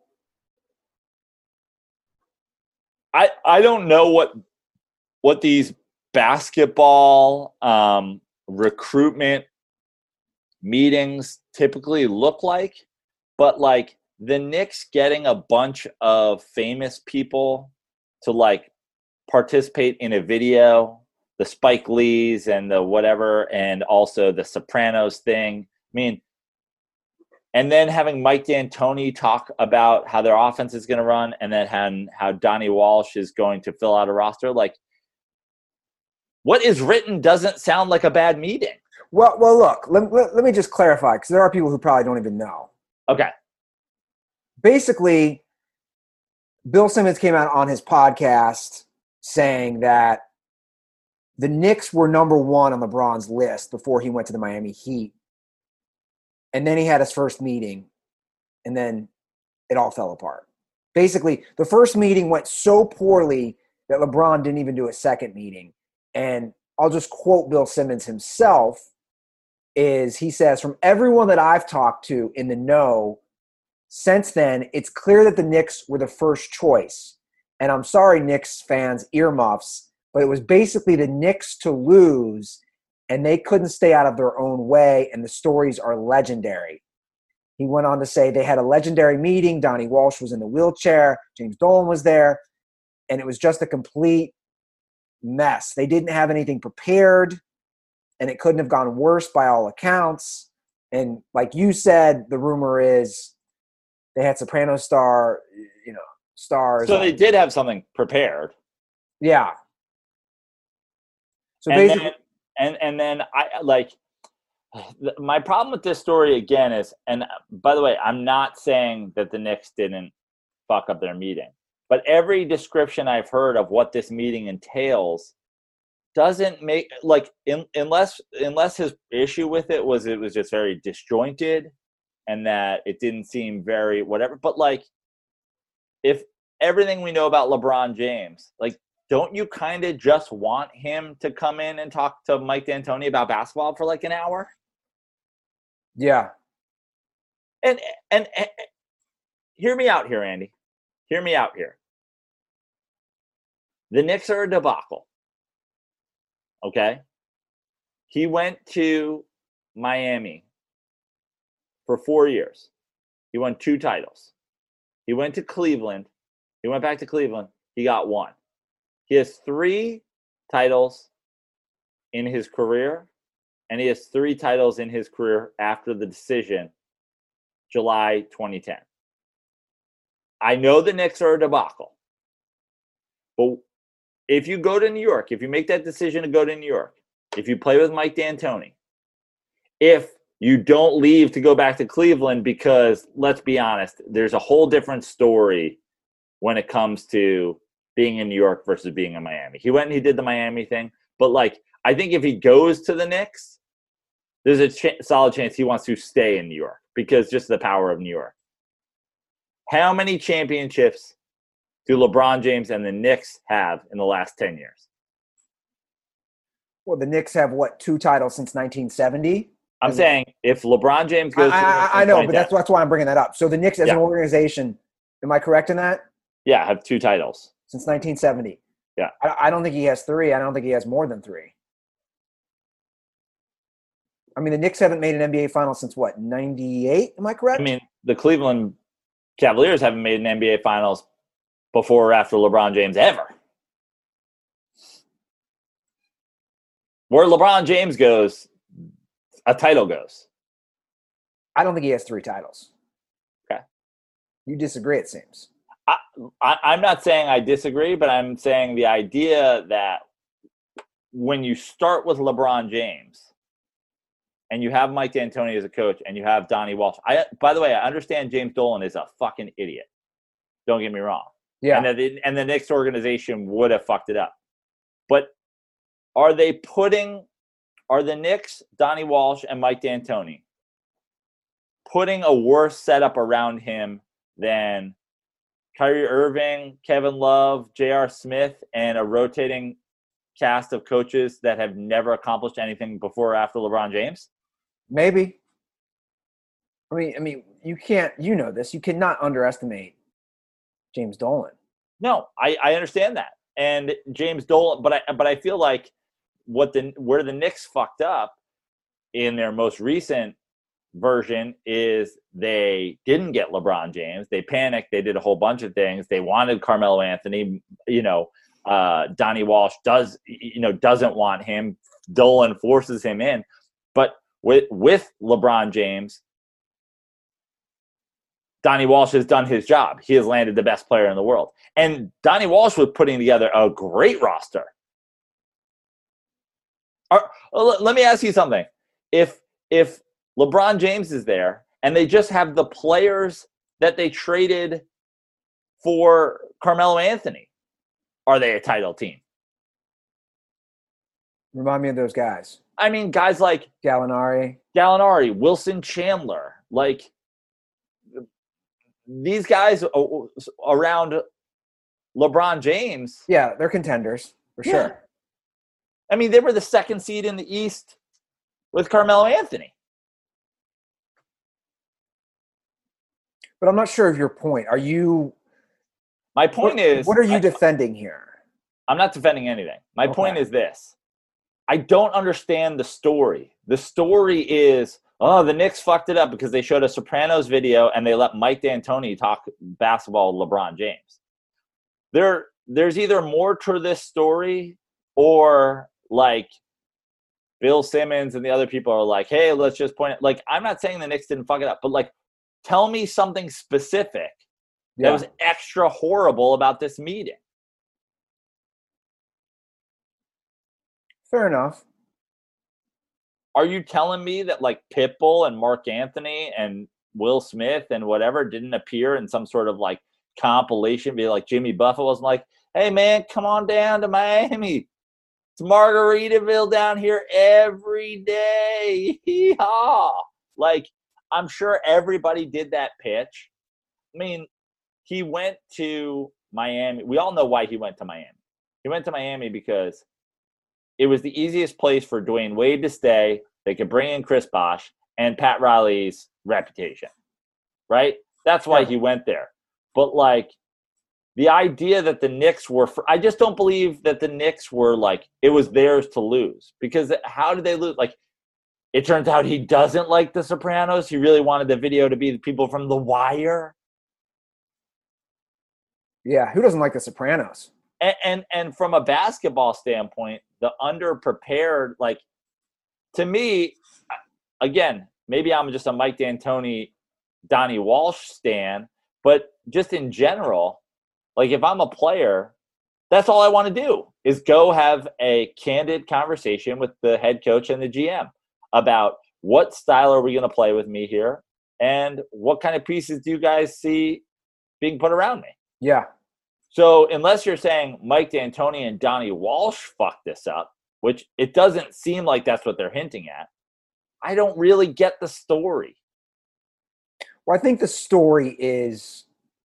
I I don't know what what these basketball um, recruitment meetings typically look like, but like the Knicks getting a bunch of famous people to like participate in a video, the Spike Lees and the whatever, and also the Sopranos thing. I mean, and then having Mike D'Antoni talk about how their offense is going to run, and then how, how Donnie Walsh is going to fill out a roster. Like, what is written doesn't sound like a bad meeting. Well, well, look. Let, let, let me just clarify, because there are people who probably don't even know. Okay. Basically, Bill Simmons came out on his podcast saying that the Knicks were number one on LeBron's list before he went to the Miami Heat. And then he had his first meeting, and then it all fell apart. Basically, the first meeting went so poorly that LeBron didn't even do a second meeting. And I'll just quote Bill Simmons himself, is he says, from everyone that I've talked to in the know since then, it's clear that the Knicks were the first choice. And I'm sorry, Knicks fans, earmuffs, but it was basically the Knicks to lose, and they couldn't stay out of their own way, and the stories are legendary. He went on to say they had a legendary meeting. Donnie Walsh was in the wheelchair. James Dolan was there, and it was just a complete mess. They didn't have anything prepared, and it couldn't have gone worse by all accounts. And like you said, the rumor is they had Soprano star, you know, stars. So they did have something prepared. Yeah. So and basically, then, and and then I like my problem with this story again is, and by the way, I'm not saying that the Knicks didn't fuck up their meeting, but every description I've heard of what this meeting entails doesn't make like in, unless unless his issue with it was it was just very disjointed and that it didn't seem very whatever. But like, if everything we know about LeBron James, like, don't you kind of just want him to come in and talk to Mike D'Antoni about basketball for like an hour? Yeah. And, and and hear me out here, Andy. Hear me out here. The Knicks are a debacle. Okay? He went to Miami for four years. He won two titles. He went to Cleveland. He went back to Cleveland. He got one. He has three titles in his career, and he has three titles in his career after the decision, July twenty ten. I know the Knicks are a debacle, but if you go to New York, if you make that decision to go to New York, if you play with Mike D'Antoni, if you don't leave to go back to Cleveland, because let's be honest, there's a whole different story when it comes to being in New York versus being in Miami. He went and he did the Miami thing, but like, I think if he goes to the Knicks, there's a ch- solid chance he wants to stay in New York because just the power of New York. How many championships do LeBron James and the Knicks have in the last ten years? Well, the Knicks have what, two titles since nineteen seventy? I'm saying if LeBron James goes I, to the Knicks I, I know, but that's that's why I'm bringing that up. So the Knicks as yeah. an organization, am I correct in that? Yeah, have two titles since nineteen seventy. Yeah, I, I don't think he has three. I don't think he has more than three. I mean, the Knicks haven't made an N B A final since what, ninety-eight? Am I correct? I mean, the Cleveland Cavaliers haven't made an N B A finals before or after LeBron James ever. Where LeBron James goes, a title goes. I don't think he has three titles. Okay. You disagree, it seems. I, I, I'm not saying I disagree, but I'm saying the idea that when you start with LeBron James and you have Mike D'Antoni as a coach and you have Donnie Walsh. I, by the way, I understand James Dolan is a fucking idiot. Don't get me wrong. Yeah. And the, and the Knicks organization would have fucked it up. But are they putting, are the Knicks, Donnie Walsh, and Mike D'Antoni putting a worse setup around him than Kyrie Irving, Kevin Love, J R. Smith, and a rotating cast of coaches that have never accomplished anything before or after LeBron James? Maybe. I mean, I mean, you can't, you know this, you cannot underestimate James Dolan. No, I, I understand that. And James Dolan, but I but I feel like what the where the Knicks fucked up in their most recent version is they didn't get LeBron James. They panicked. They did a whole bunch of things. They wanted Carmelo Anthony. You know, uh, Donnie Walsh does you know doesn't want him. Dolan forces him in. But with with LeBron James, Donnie Walsh has done his job. He has landed the best player in the world. And Donnie Walsh was putting together a great roster. Are, let me ask you something. If if LeBron James is there and they just have the players that they traded for Carmelo Anthony, are they a title team? Remind me of those guys. I mean, guys like Gallinari, Gallinari, Wilson Chandler, like these guys around LeBron James. Yeah, they're contenders for yeah. sure. I mean, they were the second seed in the East with Carmelo Anthony. But I'm not sure of your point. Are you – My point what, is – what are you I, defending here? I'm not defending anything. My okay. point is this. I don't understand the story. The story is, oh, the Knicks fucked it up because they showed a Sopranos video and they let Mike D'Antoni talk basketball with LeBron James. There, there's either more to this story or like Bill Simmons and the other people are like, hey, let's just point it. Like, I'm not saying the Knicks didn't fuck it up, but like, tell me something specific yeah. that was extra horrible about this meeting. Fair enough. Are you telling me that like Pitbull and Mark Anthony and Will Smith and whatever didn't appear in some sort of like compilation? Be like Jimmy Buffett wasn't like, hey man, come on down to Miami. It's Margaritaville down here every day. Hee-haw. Like, I'm sure everybody did that pitch. I mean, he went to Miami. We all know why he went to Miami. He went to Miami because it was the easiest place for Dwayne Wade to stay. They could bring in Chris Bosh and Pat Riley's reputation, right? That's why he went there. But, like, the idea that the Knicks were – I just don't believe that the Knicks were, like, it was theirs to lose. Because how did they lose? Like, it turns out he doesn't like The Sopranos. He really wanted the video to be the people from The Wire. Yeah, who doesn't like The Sopranos? And, and and from a basketball standpoint, the underprepared, like, to me, again, maybe I'm just a Mike D'Antoni, Donnie Walsh stan, but just in general, like, if I'm a player, that's all I want to do is go have a candid conversation with the head coach and the G M about what style are we going to play with me here and what kind of pieces do you guys see being put around me? Yeah. So unless you're saying Mike D'Antoni and Donnie Walsh fucked this up, which it doesn't seem like that's what they're hinting at, I don't really get the story. Well, I think the story is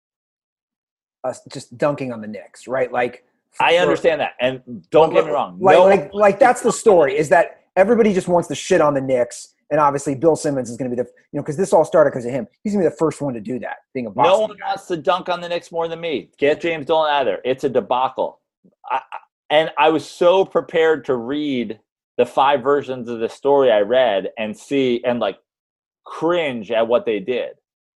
us just dunking on the Knicks, right? Like, I understand that, and don't get me wrong. Like, no, like, like that's the story, is that everybody just wants to shit on the Knicks, and obviously Bill Simmons is going to be the, you know, because this all started because of him. He's going to be the first one to do that, being a Boston no one guy. wants to dunk on the Knicks more than me. Get James Dolan out of there. It's a debacle. I, and I was so prepared to read the five versions of the story I read and see and, like, cringe at what they did.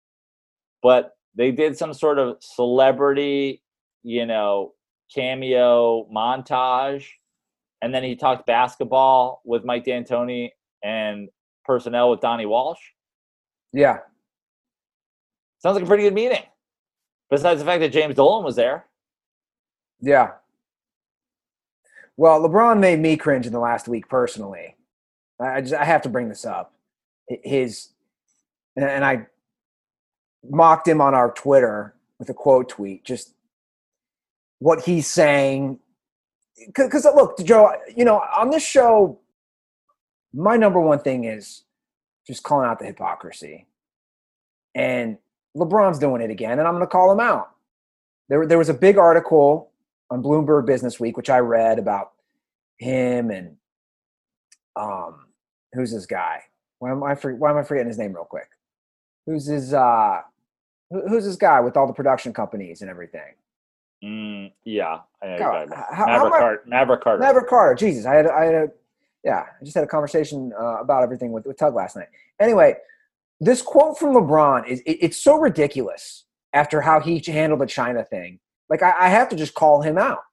But they did some sort of celebrity, you know, cameo montage. And then he talked basketball with Mike D'Antoni and personnel with Donnie Walsh. Yeah. Sounds like a pretty good meeting. Besides the fact that James Dolan was there. Yeah. Well, LeBron made me cringe in the last week personally. I just I have to bring this up. His and I mocked him on our Twitter with a quote tweet. Just what he's saying. Because look, Joe, you know, on this show, my number one thing is just calling out the hypocrisy. And LeBron's doing it again, and I'm going to call him out. There, there was a big article on Bloomberg Business Week, which I read about him and um, who's this guy? Why am I why am I forgetting his name real quick? Who's his uh, who's this guy with all the production companies and everything? Mm, yeah, I God, know how, Maverick, how Carter, Maverick Carter. Maverick Carter. Jesus, I had I had a yeah, I just had a conversation uh, about everything with, with Tug last night. Anyway, this quote from LeBron is it, it's so ridiculous after how he handled the China thing. Like, I, I have to just call him out.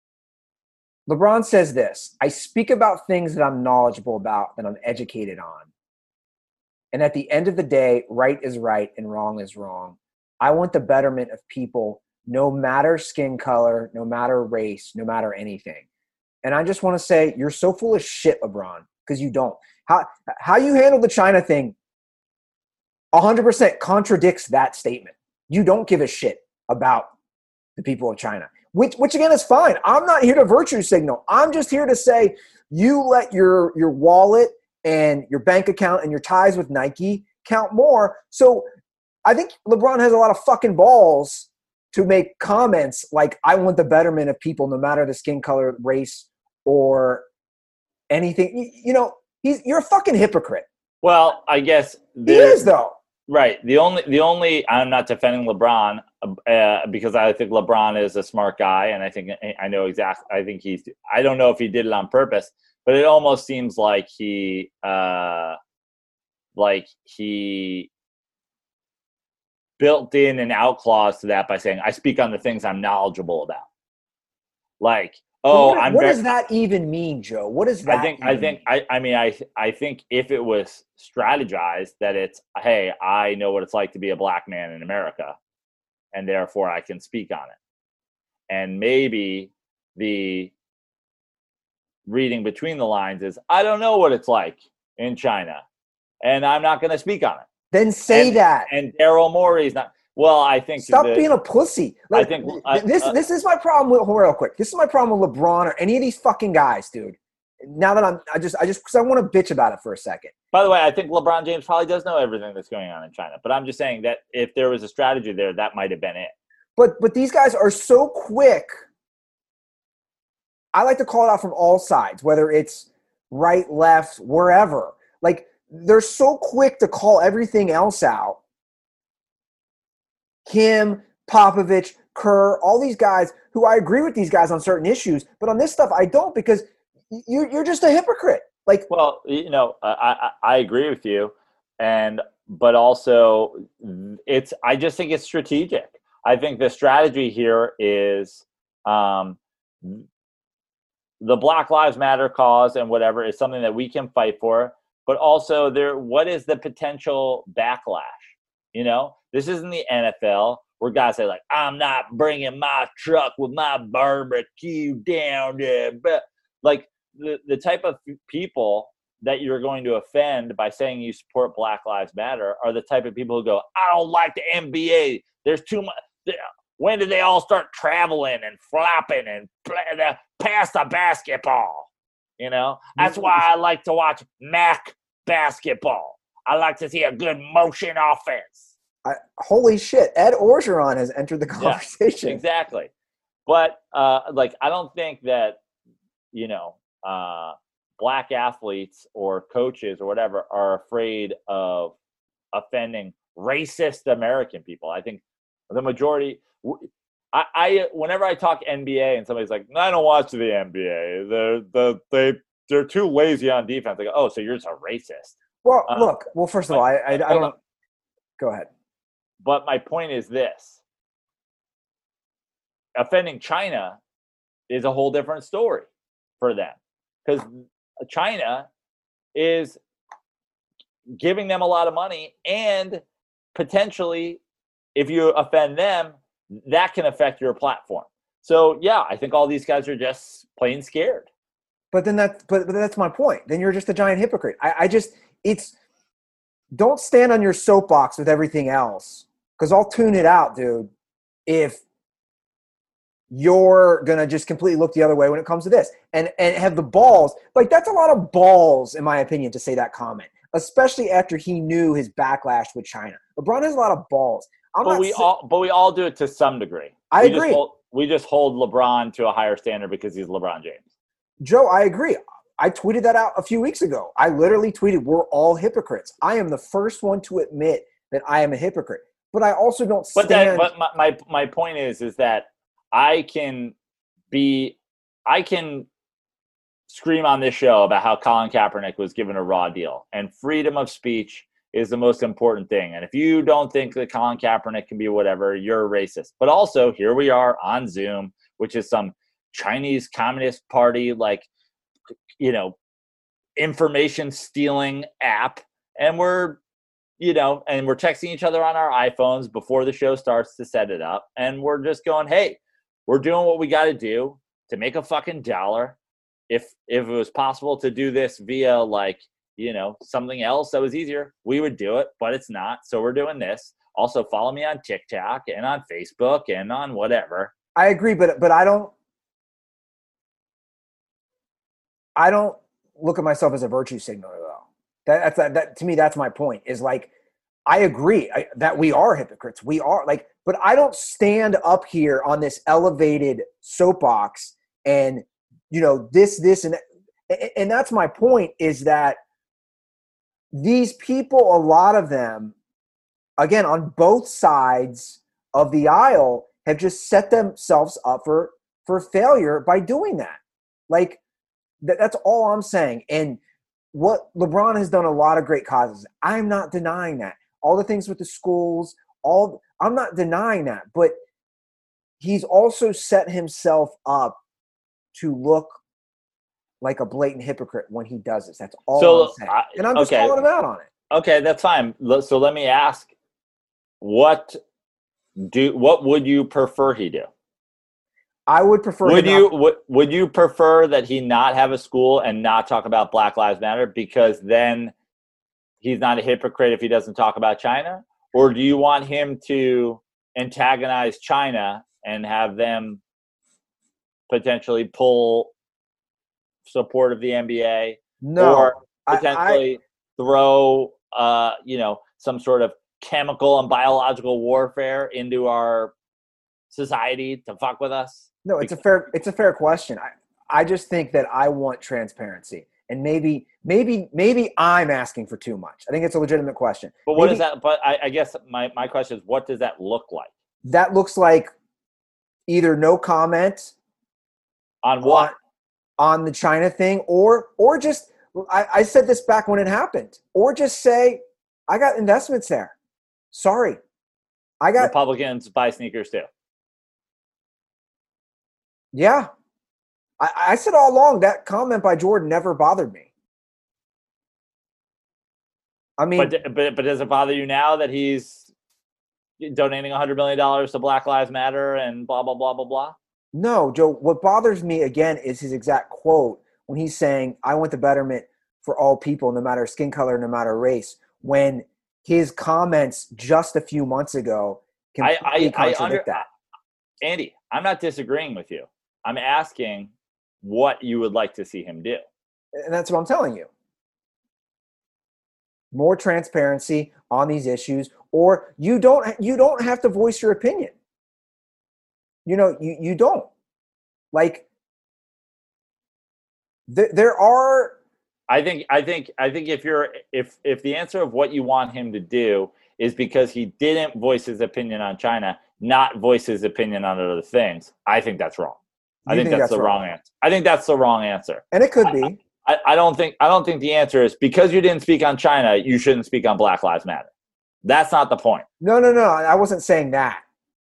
LeBron says this: I speak about things that I'm knowledgeable about, that I'm educated on. And at the end of the day, right is right and wrong is wrong. I want the betterment of people, no matter skin color, no matter race, no matter anything. And I just want to say, you're so full of shit, LeBron, because you don't. How how you handle the China thing one hundred percent contradicts that statement. You don't give a shit about the people of China, which, which again, is fine. I'm not here to virtue signal. I'm just here to say you let your, your wallet and your bank account and your ties with Nike count more. So I think LeBron has a lot of fucking balls to make comments like, I want the betterment of people, no matter the skin color, race, or anything. You, you know, he's you're a fucking hypocrite. Well, I guess he is, though. Right. The only, the only, I'm not defending LeBron uh, because I think LeBron is a smart guy, and I think I know exactly. I think he's. I don't know if he did it on purpose, but it almost seems like he, uh, like he built in an out clause to that by saying, "I speak on the things I'm knowledgeable about." Like, oh, what, I'm. What very, does that even mean, Joe? What does that? I think. Even I think. I. I mean. I. I think if it was strategized, that it's, hey, I know what it's like to be a black man in America, and therefore I can speak on it. And maybe the reading between the lines is, I don't know what it's like in China, and I'm not going to speak on it. Then say and, that. And Daryl Morey's not. Well, I think stop the, being a pussy. Like, I think th- this uh, this is my problem with real quick. This is my problem with LeBron or any of these fucking guys, dude. Now that I'm, I just, I just, because I want to bitch about it for a second. By the way, I think LeBron James probably does know everything that's going on in China. But I'm just saying that if there was a strategy there, that might have been it. But but these guys are so quick. I like to call it out from all sides, whether it's right, left, wherever. Like, they're so quick to call everything else out. Kim, Popovich, Kerr, all these guys who I agree with these guys on certain issues, but on this stuff I don't, because you're you're just a hypocrite. Like, well, you know, I, I I agree with you, and but also it's I just think it's strategic. I think the strategy here is um, the Black Lives Matter cause and whatever is something that we can fight for, but also there, what is the potential backlash? You know, this isn't the N F L where guys say like, I'm not bringing my truck with my barbecue down there. But like the, the type of people that you're going to offend by saying you support Black Lives Matter are the type of people who go, I don't like the N B A. There's too much. When did they all start traveling and flopping and play the, pass the basketball? You know, that's why I like to watch M A C basketball. I like to see a good motion offense. I, holy shit, Ed Orgeron has entered the conversation. Yeah, exactly. But, uh, like, I don't think that, you know, uh, black athletes or coaches or whatever are afraid of offending racist American people. I think the majority – I, I whenever I talk N B A and somebody's like, no, I don't watch the N B A. They're, the, they, they're too lazy on defense. I go, oh, so you're just a racist. Well, um, look, well, first of all, I, I, I don't – go ahead. But my point is this. Offending China is a whole different story for them. Because China is giving them a lot of money, and potentially, if you offend them, that can affect your platform. So, yeah, I think all these guys are just plain scared. But then that, but, but that's my point. Then you're just a giant hypocrite. I, I just, it's, don't stand on your soapbox with everything else, because I'll tune it out, dude, if you're going to just completely look the other way when it comes to this. And and have the balls. Like, that's a lot of balls, in my opinion, to say that comment, especially after he knew his backlash with China. LeBron has a lot of balls. I'm but not we si- all, but we all do it to some degree. I we agree. Just hold, we just hold LeBron to a higher standard because he's LeBron James. Joe, I agree. I tweeted that out a few weeks ago. I literally tweeted, we're all hypocrites. I am the first one to admit that I am a hypocrite. But I also don't stand. But that, but my, my my point is, is that I can be, I can scream on this show about how Colin Kaepernick was given a raw deal, and freedom of speech is the most important thing. And if you don't think that Colin Kaepernick can be whatever, you're a racist. But also, here we are on Zoom, which is some Chinese Communist Party, like, you know, information stealing app, and we're, you know, and we're texting each other on our iPhones before the show starts to set it up, and we're just going, hey, we're doing what we got to do to make a fucking dollar. If if it was possible to do this via, like, you know, something else that was easier, we would do it, but it's not. So we're doing this. Also, follow me on TikTok and on Facebook and on whatever. I agree, but but I don't I don't look at myself as a virtue signaler, though. That, that's that, that to me, that's my point. Is like, I agree I, that we are hypocrites. We are like, but I don't stand up here on this elevated soapbox and, you know, this, this, and and that's my point. Is that these people, a lot of them, again, on both sides of the aisle, have just set themselves up for for failure by doing that. Like, that, that's all I'm saying. And what LeBron has done a lot of great causes. I'm not denying that. All the things with the schools, all I'm not denying that. But he's also set himself up to look like a blatant hypocrite when he does this. That's all So, I'm saying. I- And I'm just okay. calling him out on it. Okay, that's fine. L- So let me ask, what do what would you prefer he do? I would prefer Would him you not- would, would you prefer that he not have a school and not talk about Black Lives Matter, because then he's not a hypocrite if he doesn't talk about China? Or do you want him to antagonize China and have them potentially pull support of the N B A, No, or I, potentially I, throw, uh, you know, some sort of chemical and biological warfare into our society to fuck with us? no, it's a fair, it's a fair question. I, I just think that I want transparency, and maybe, maybe, maybe I'm asking for too much. I think it's a legitimate question. But what maybe is that? But I, I guess my, my question is, what does that look like? That looks like either no comment On what? On, on the China thing, or, or just, I, I said this back when it happened, or just say, I got investments there. Sorry. I got Republicans buy sneakers too. Yeah. I, I said all along that comment by Jordan never bothered me. I mean, but, but, but does it bother you now that he's donating one hundred million dollars to Black Lives Matter and blah, blah, blah, blah, blah? No, Joe, what bothers me, again, is his exact quote when he's saying, I want the betterment for all people, no matter skin color, no matter race, when his comments just a few months ago completely I, I, contradict I under, that. Andy, I'm not disagreeing with you. I'm asking what you would like to see him do. And that's what I'm telling you. More transparency on these issues, or you don't you don't have to voice your opinion. You know, you, you don't. Like, th- there are I think I think I think if you're if if the answer of what you want him to do is because he didn't voice his opinion on China, not voice his opinion on other things, I think that's wrong. I think, think that's, that's the wrong answer. I think that's the wrong answer. And it could be. I, I don't think I don't think the answer is because you didn't speak on China, you shouldn't speak on Black Lives Matter. That's not the point. No, no, no. I wasn't saying that.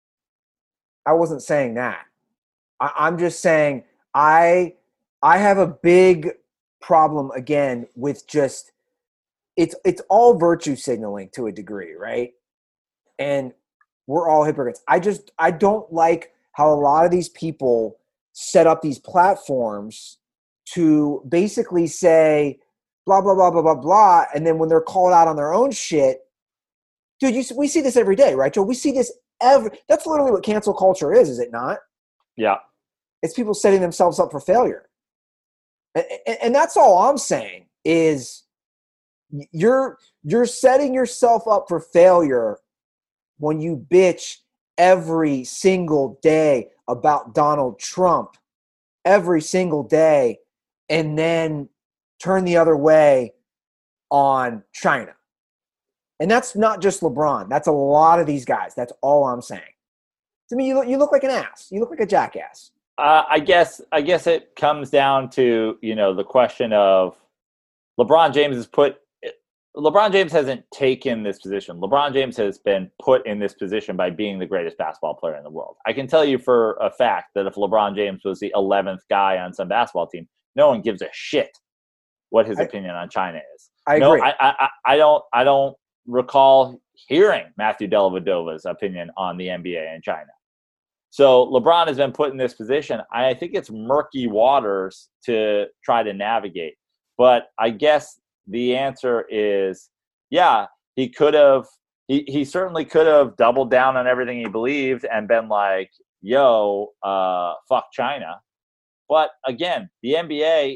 I wasn't saying that. I, I'm just saying I I have a big problem again with just it's it's all virtue signaling to a degree, right? And we're all hypocrites. I just I don't like how a lot of these people set up these platforms to basically say blah blah blah blah blah blah, and then when they're called out on their own shit, dude, you we see this every day, right, Joe? We see this every. That's literally what cancel culture is, is it not? Yeah, it's people setting themselves up for failure, and, and, and that's all I'm saying is you're you're setting yourself up for failure when you bitch every single day about Donald Trump, every single day, and then turn the other way on China. And that's not just LeBron. That's a lot of these guys. That's all I'm saying. To me, you look, you look like an ass. You look like a jackass. Uh, I guess I guess it comes down to, you know, the question of LeBron James has put LeBron James hasn't taken this position. LeBron James has been put in this position by being the greatest basketball player in the world. I can tell you for a fact that if LeBron James was the eleventh guy on some basketball team, no one gives a shit what his I, opinion on China is. I no, agree. I, I, I don't I don't recall hearing Matthew Dellavedova's opinion on the N B A and China. So LeBron has been put in this position. I think it's murky waters to try to navigate. But I guess the answer is, yeah, he could have, he, he certainly could have doubled down on everything he believed and been like, yo, uh, fuck China. But again, the N B A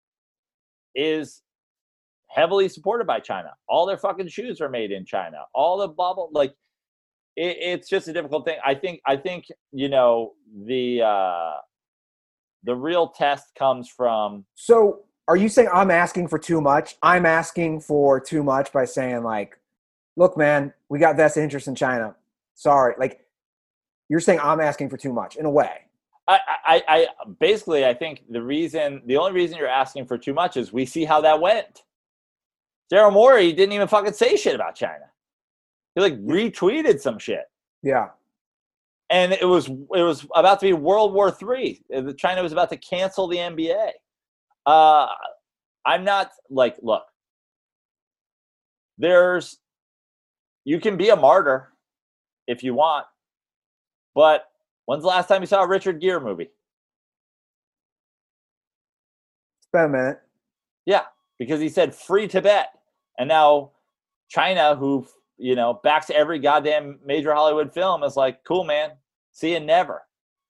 is heavily supported by China. All their fucking shoes are made in China. All the bubble, like, it, it's just a difficult thing. I think, I think, you know, the, uh, the real test comes from. So, are you saying I'm asking for too much? I'm asking for too much by saying, like, look, man, we got vested interest in China. Sorry. Like, you're saying I'm asking for too much in a way. I, I, I basically, I think the reason, the only reason you're asking for too much is we see how that went. Daryl Morey didn't even fucking say shit about China. He like retweeted some shit. Yeah. And it was, it was about to be World War Three. China was about to cancel the N B A. Uh, I'm not like, look, there's, you can be a martyr if you want, but when's the last time you saw a Richard Gere movie? It's been a minute. Yeah, because he said free Tibet. And now China, who you know, backs every goddamn major Hollywood film. It's like, cool, man. See you never.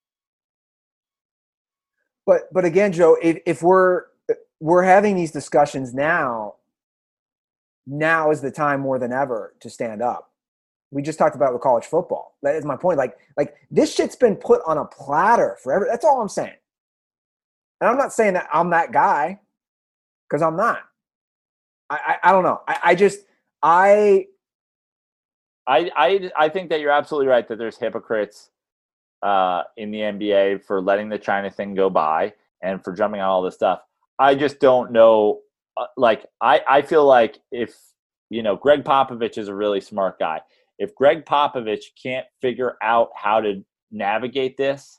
But but again, Joe, if, if we're we're having these discussions now, now is the time more than ever to stand up. We just talked about with college football. That is my point. Like like this shit's been put on a platter forever. That's all I'm saying. And I'm not saying that I'm that guy, because I'm not. I, I I don't know. I, I just I I I I think that you're absolutely right that there's hypocrites uh, in the N B A for letting the China thing go by and for jumping on all this stuff. I just don't know. Uh, like, I, I feel like if, you know, Greg Popovich is a really smart guy. If Greg Popovich can't figure out how to navigate this,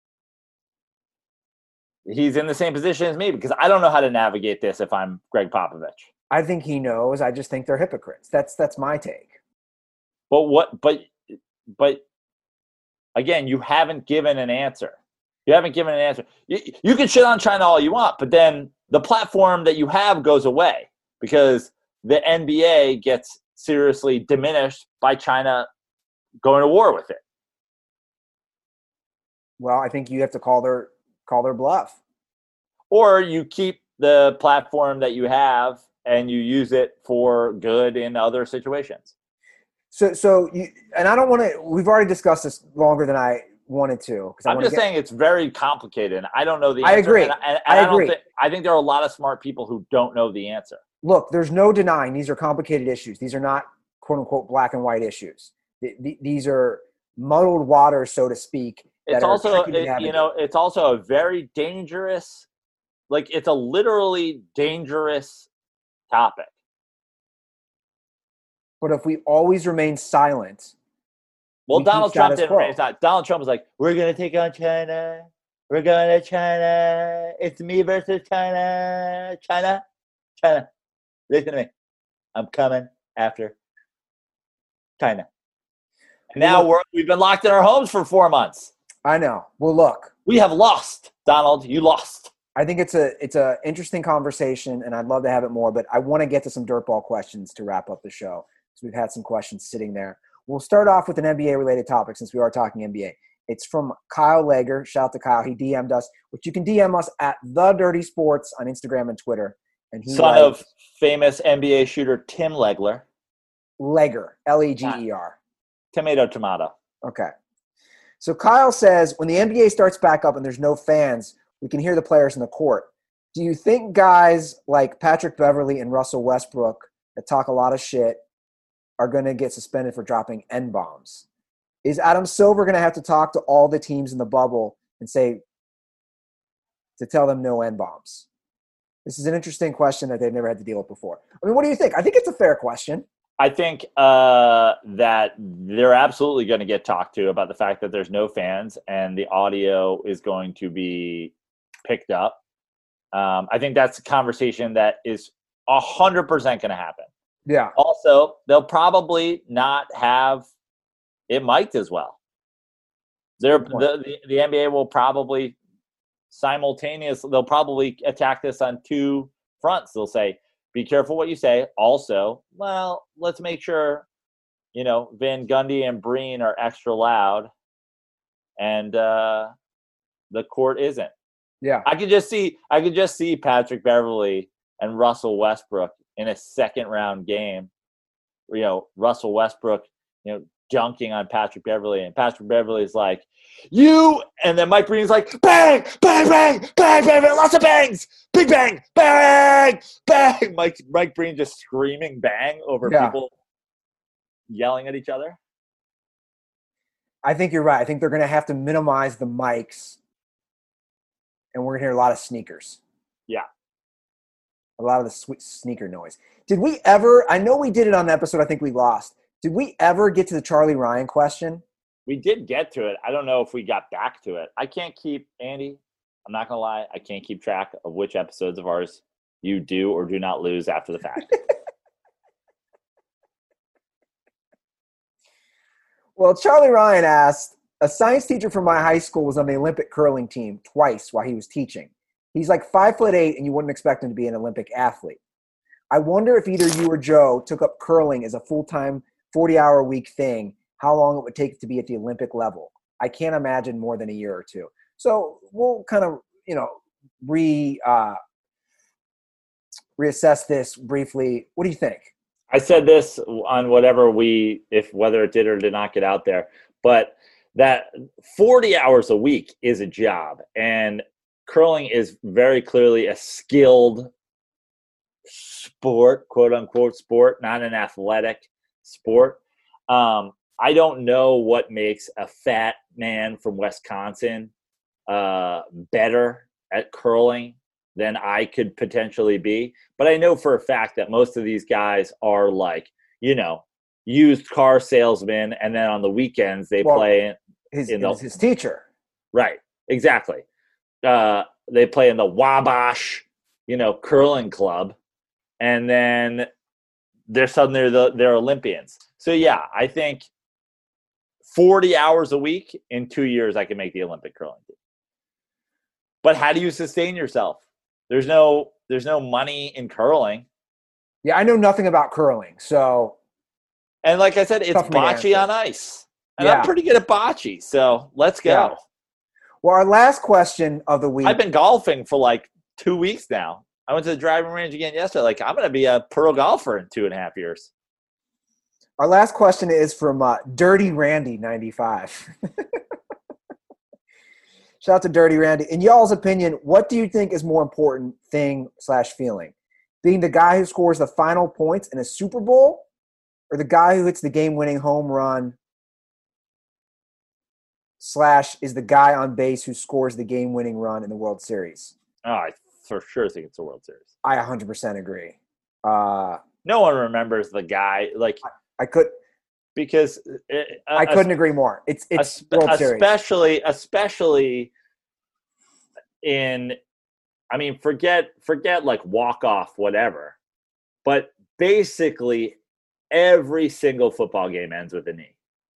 he's in the same position as me, because I don't know how to navigate this if I'm Greg Popovich. I think he knows. I just think they're hypocrites. That's that's my take. But what? But but again, you haven't given an answer. You haven't given an answer. You, you can shit on China all you want, but then the platform that you have goes away because the N B A gets seriously diminished by China going to war with it. Well, I think you have to call their call their bluff. Or you keep the platform that you have and you use it for good in other situations. So, so you and I don't want to. We've already discussed this longer than I wanted to. I I'm just get, saying it's very complicated, and I don't know the answer. I agree. And, and, and I, I agree. Don't think, I think there are a lot of smart people who don't know the answer. Look, there's no denying these are complicated issues. These are not quote unquote black and white issues. These are muddled waters, so to speak. It's also, it, you know, it's also a very dangerous, like it's a literally dangerous topic. But if we always remain silent, well, we Donald Trump didn't quo. raise that. Donald Trump was like, "We're going to take on China. We're going to China. It's me versus China. China, China. Listen to me. I'm coming after China." And now we're we've been locked in our homes for four months. I know. Well, look, we have lost, Donald. You lost. I think it's a it's a interesting conversation, and I'd love to have it more. But I want to get to some dirtball questions to wrap up the show. So we've had some questions sitting there. We'll start off with an N B A-related topic since we are talking N B A. It's from Kyle Lager. Shout out to Kyle. He D M'd us, which you can D M us at The Dirty Sports on Instagram and Twitter. And he Son writes, of famous N B A shooter Tim Legler. Legger, L E G E R. Tomato, tomato. Okay. So Kyle says, when the N B A starts back up and there's no fans, we can hear the players in the court. Do you think guys like Patrick Beverley and Russell Westbrook that talk a lot of shit are going to get suspended for dropping N-bombs? Is Adam Silver going to have to talk to all the teams in the bubble and say to tell them no N-bombs? This is an interesting question that they've never had to deal with before. I mean, what do you think? I think it's a fair question. I think uh, that they're absolutely going to get talked to about the fact that there's no fans and the audio is going to be picked up. Um, I think that's a conversation that is one hundred percent going to happen. Yeah. Also, they'll probably not have it mic'd as well. They're, the, the, the N B A will probably simultaneously, they'll probably attack this on two fronts. They'll say, be careful what you say. Also, well, let's make sure, you know, Van Gundy and Breen are extra loud and uh, the court isn't. Yeah. I could just see I could just see Patrick Beverley and Russell Westbrook in a second round game. You know, Russell Westbrook, you know, dunking on Patrick Beverley, and Patrick Beverley's like, you, and then Mike Breen's like, bang, bang, bang, bang, bang, bang, lots of bangs, big bang, bang, bang. Mike Mike Breen just screaming bang over yeah. people yelling at each other. I think you're right. I think they're going to have to minimize the mics, and we're going to hear a lot of sneakers. Yeah. A lot of the sweet sneaker noise. Did we ever, I know we did it on the episode I think we lost. Did we ever get to the Charlie Ryan question? We did get to it. I don't know if we got back to it. I can't keep, Andy, I'm not going to lie, I can't keep track of which episodes of ours you do or do not lose after the fact. Well, Charlie Ryan asked, a science teacher from my high school was on the Olympic curling team twice while he was teaching. He's like five foot eight, and you wouldn't expect him to be an Olympic athlete. I wonder if either you or Joe took up curling as a full-time forty-hour week thing, how long it would take to be at the Olympic level. I can't imagine more than a year or two. So we'll kind of, you know, re uh, reassess this briefly. What do you think? I said this on whatever we, if whether it did or did not get out there, but that forty hours a week is a job, and curling is very clearly a skilled sport, quote unquote sport, not an athletic sport. Um, I don't know what makes a fat man from Wisconsin uh, better at curling than I could potentially be. But I know for a fact that most of these guys are like, you know, used car salesmen, and then on the weekends they well, play his, in the his teacher. Right, exactly. Uh, they play in the Wabash, you know, curling club, and then they're suddenly the, they're Olympians. So yeah, I think forty hours a week in two years I can make the Olympic curling team. But how do you sustain yourself? There's no there's no money in curling. Yeah, I know nothing about curling, so. And like I said, it's bocce on ice. And yeah. I'm pretty good at bocce, so let's go. Yeah. Well, our last question of the week. I've been golfing for like two weeks now. I went to the driving range again yesterday. Like, I'm going to be a pro golfer in two and a half years. Our last question is from uh, Dirty Randy ninety-five. Shout out to Dirty Randy. In y'all's opinion, what do you think is more important thing slash feeling? Being the guy who scores the final points in a Super Bowl, or the guy who hits the game-winning home run slash is the guy on base who scores the game-winning run in the World Series? Oh, I for sure think it's the World Series. I one hundred percent agree. Uh, no one remembers the guy. Like I, I could because it, uh, I couldn't agree more. It's it's World Series, especially especially in. I mean, forget forget like walk off whatever, but basically every single football game ends with a knee.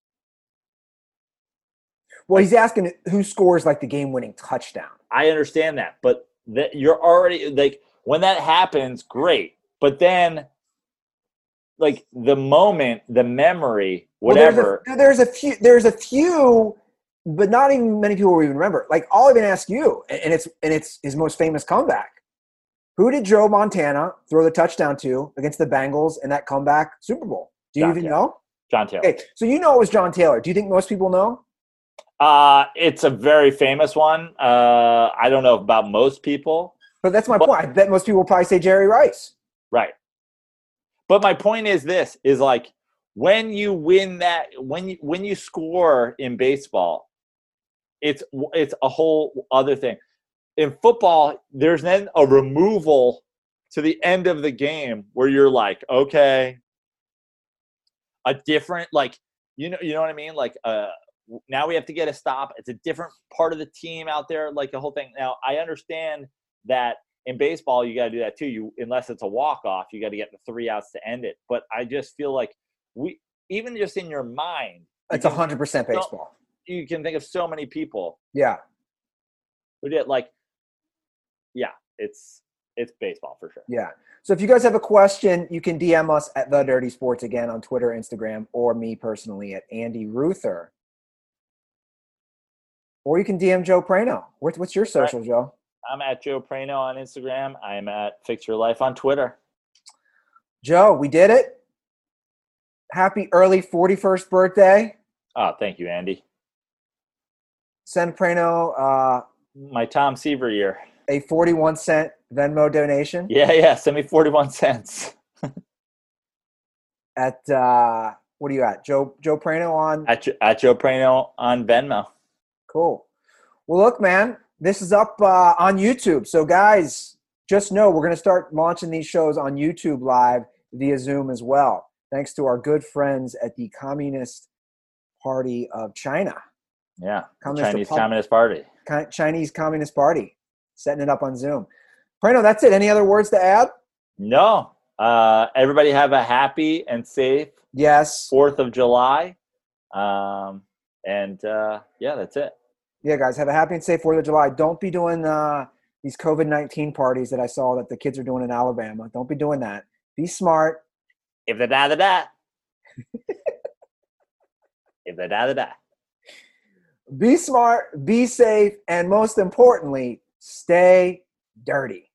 Well, he's asking who scores like the game-winning touchdown. I understand that, but that you're already like when that happens, great. But then, like the moment, the memory, whatever. Well, there's, a, there's a few. There's a few, but not even many people will even remember. Like I'll even ask you, and it's and it's his most famous comeback. Who did Joe Montana throw the touchdown to against the Bengals in that comeback Super Bowl? Do you John even Taylor. know? John Taylor. Okay, so you know it was John Taylor. Do you think most people know? Uh, it's a very famous one. Uh, I don't know about most people. But that's my but, point. I bet most people will probably say Jerry Rice. Right. But my point is this, is like when you win that, when you, when you score in baseball, it's it's a whole other thing. In football, there's then a removal to the end of the game where you're like, okay, a different, like, you know, you know what I mean? Like, uh, now we have to get a stop. It's a different part of the team out there, like the whole thing. Now, I understand that in baseball, you got to do that too. You, unless it's a walk-off, you got to get the three outs to end it. But I just feel like we, even just in your mind, it's one hundred percent baseball. You can think of so many people. Yeah. Who did like, yeah, it's it's baseball for sure. Yeah. So if you guys have a question, you can D M us at The Dirty Sports again on Twitter, Instagram, or me personally at Andy Ruther. Or you can D M Joe Prano. What's, what's your social, right. Joe? I'm at Joe Prano on Instagram. I'm at Fix Your Life on Twitter. Joe, we did it. Happy early forty-first birthday. Oh, thank you, Andy. Send Prano uh, my Tom Seaver year. A forty-one cent Venmo donation. Yeah, yeah. Send me forty-one cents. At, uh, what are you at? Joe Joe Prano on? At, at Joe Prano on Venmo. Cool. Well, look, man, this is up uh, on YouTube. So, guys, just know we're going to start launching these shows on YouTube live via Zoom as well, thanks to our good friends at the Communist Party of China. Yeah, Communist Chinese Republic, Communist Party. Chinese Communist Party, setting it up on Zoom. Prano, that's it. Any other words to add? No. Uh, everybody have a happy and safe yes fourth of July. Um, and, uh, yeah, that's it. Yeah, guys, have a happy and safe fourth of July. Don't be doing uh, these COVID nineteen parties that I saw that the kids are doing in Alabama. Don't be doing that. Be smart. If the da da da. If they're da da da. Be smart, be safe, and most importantly, stay dirty.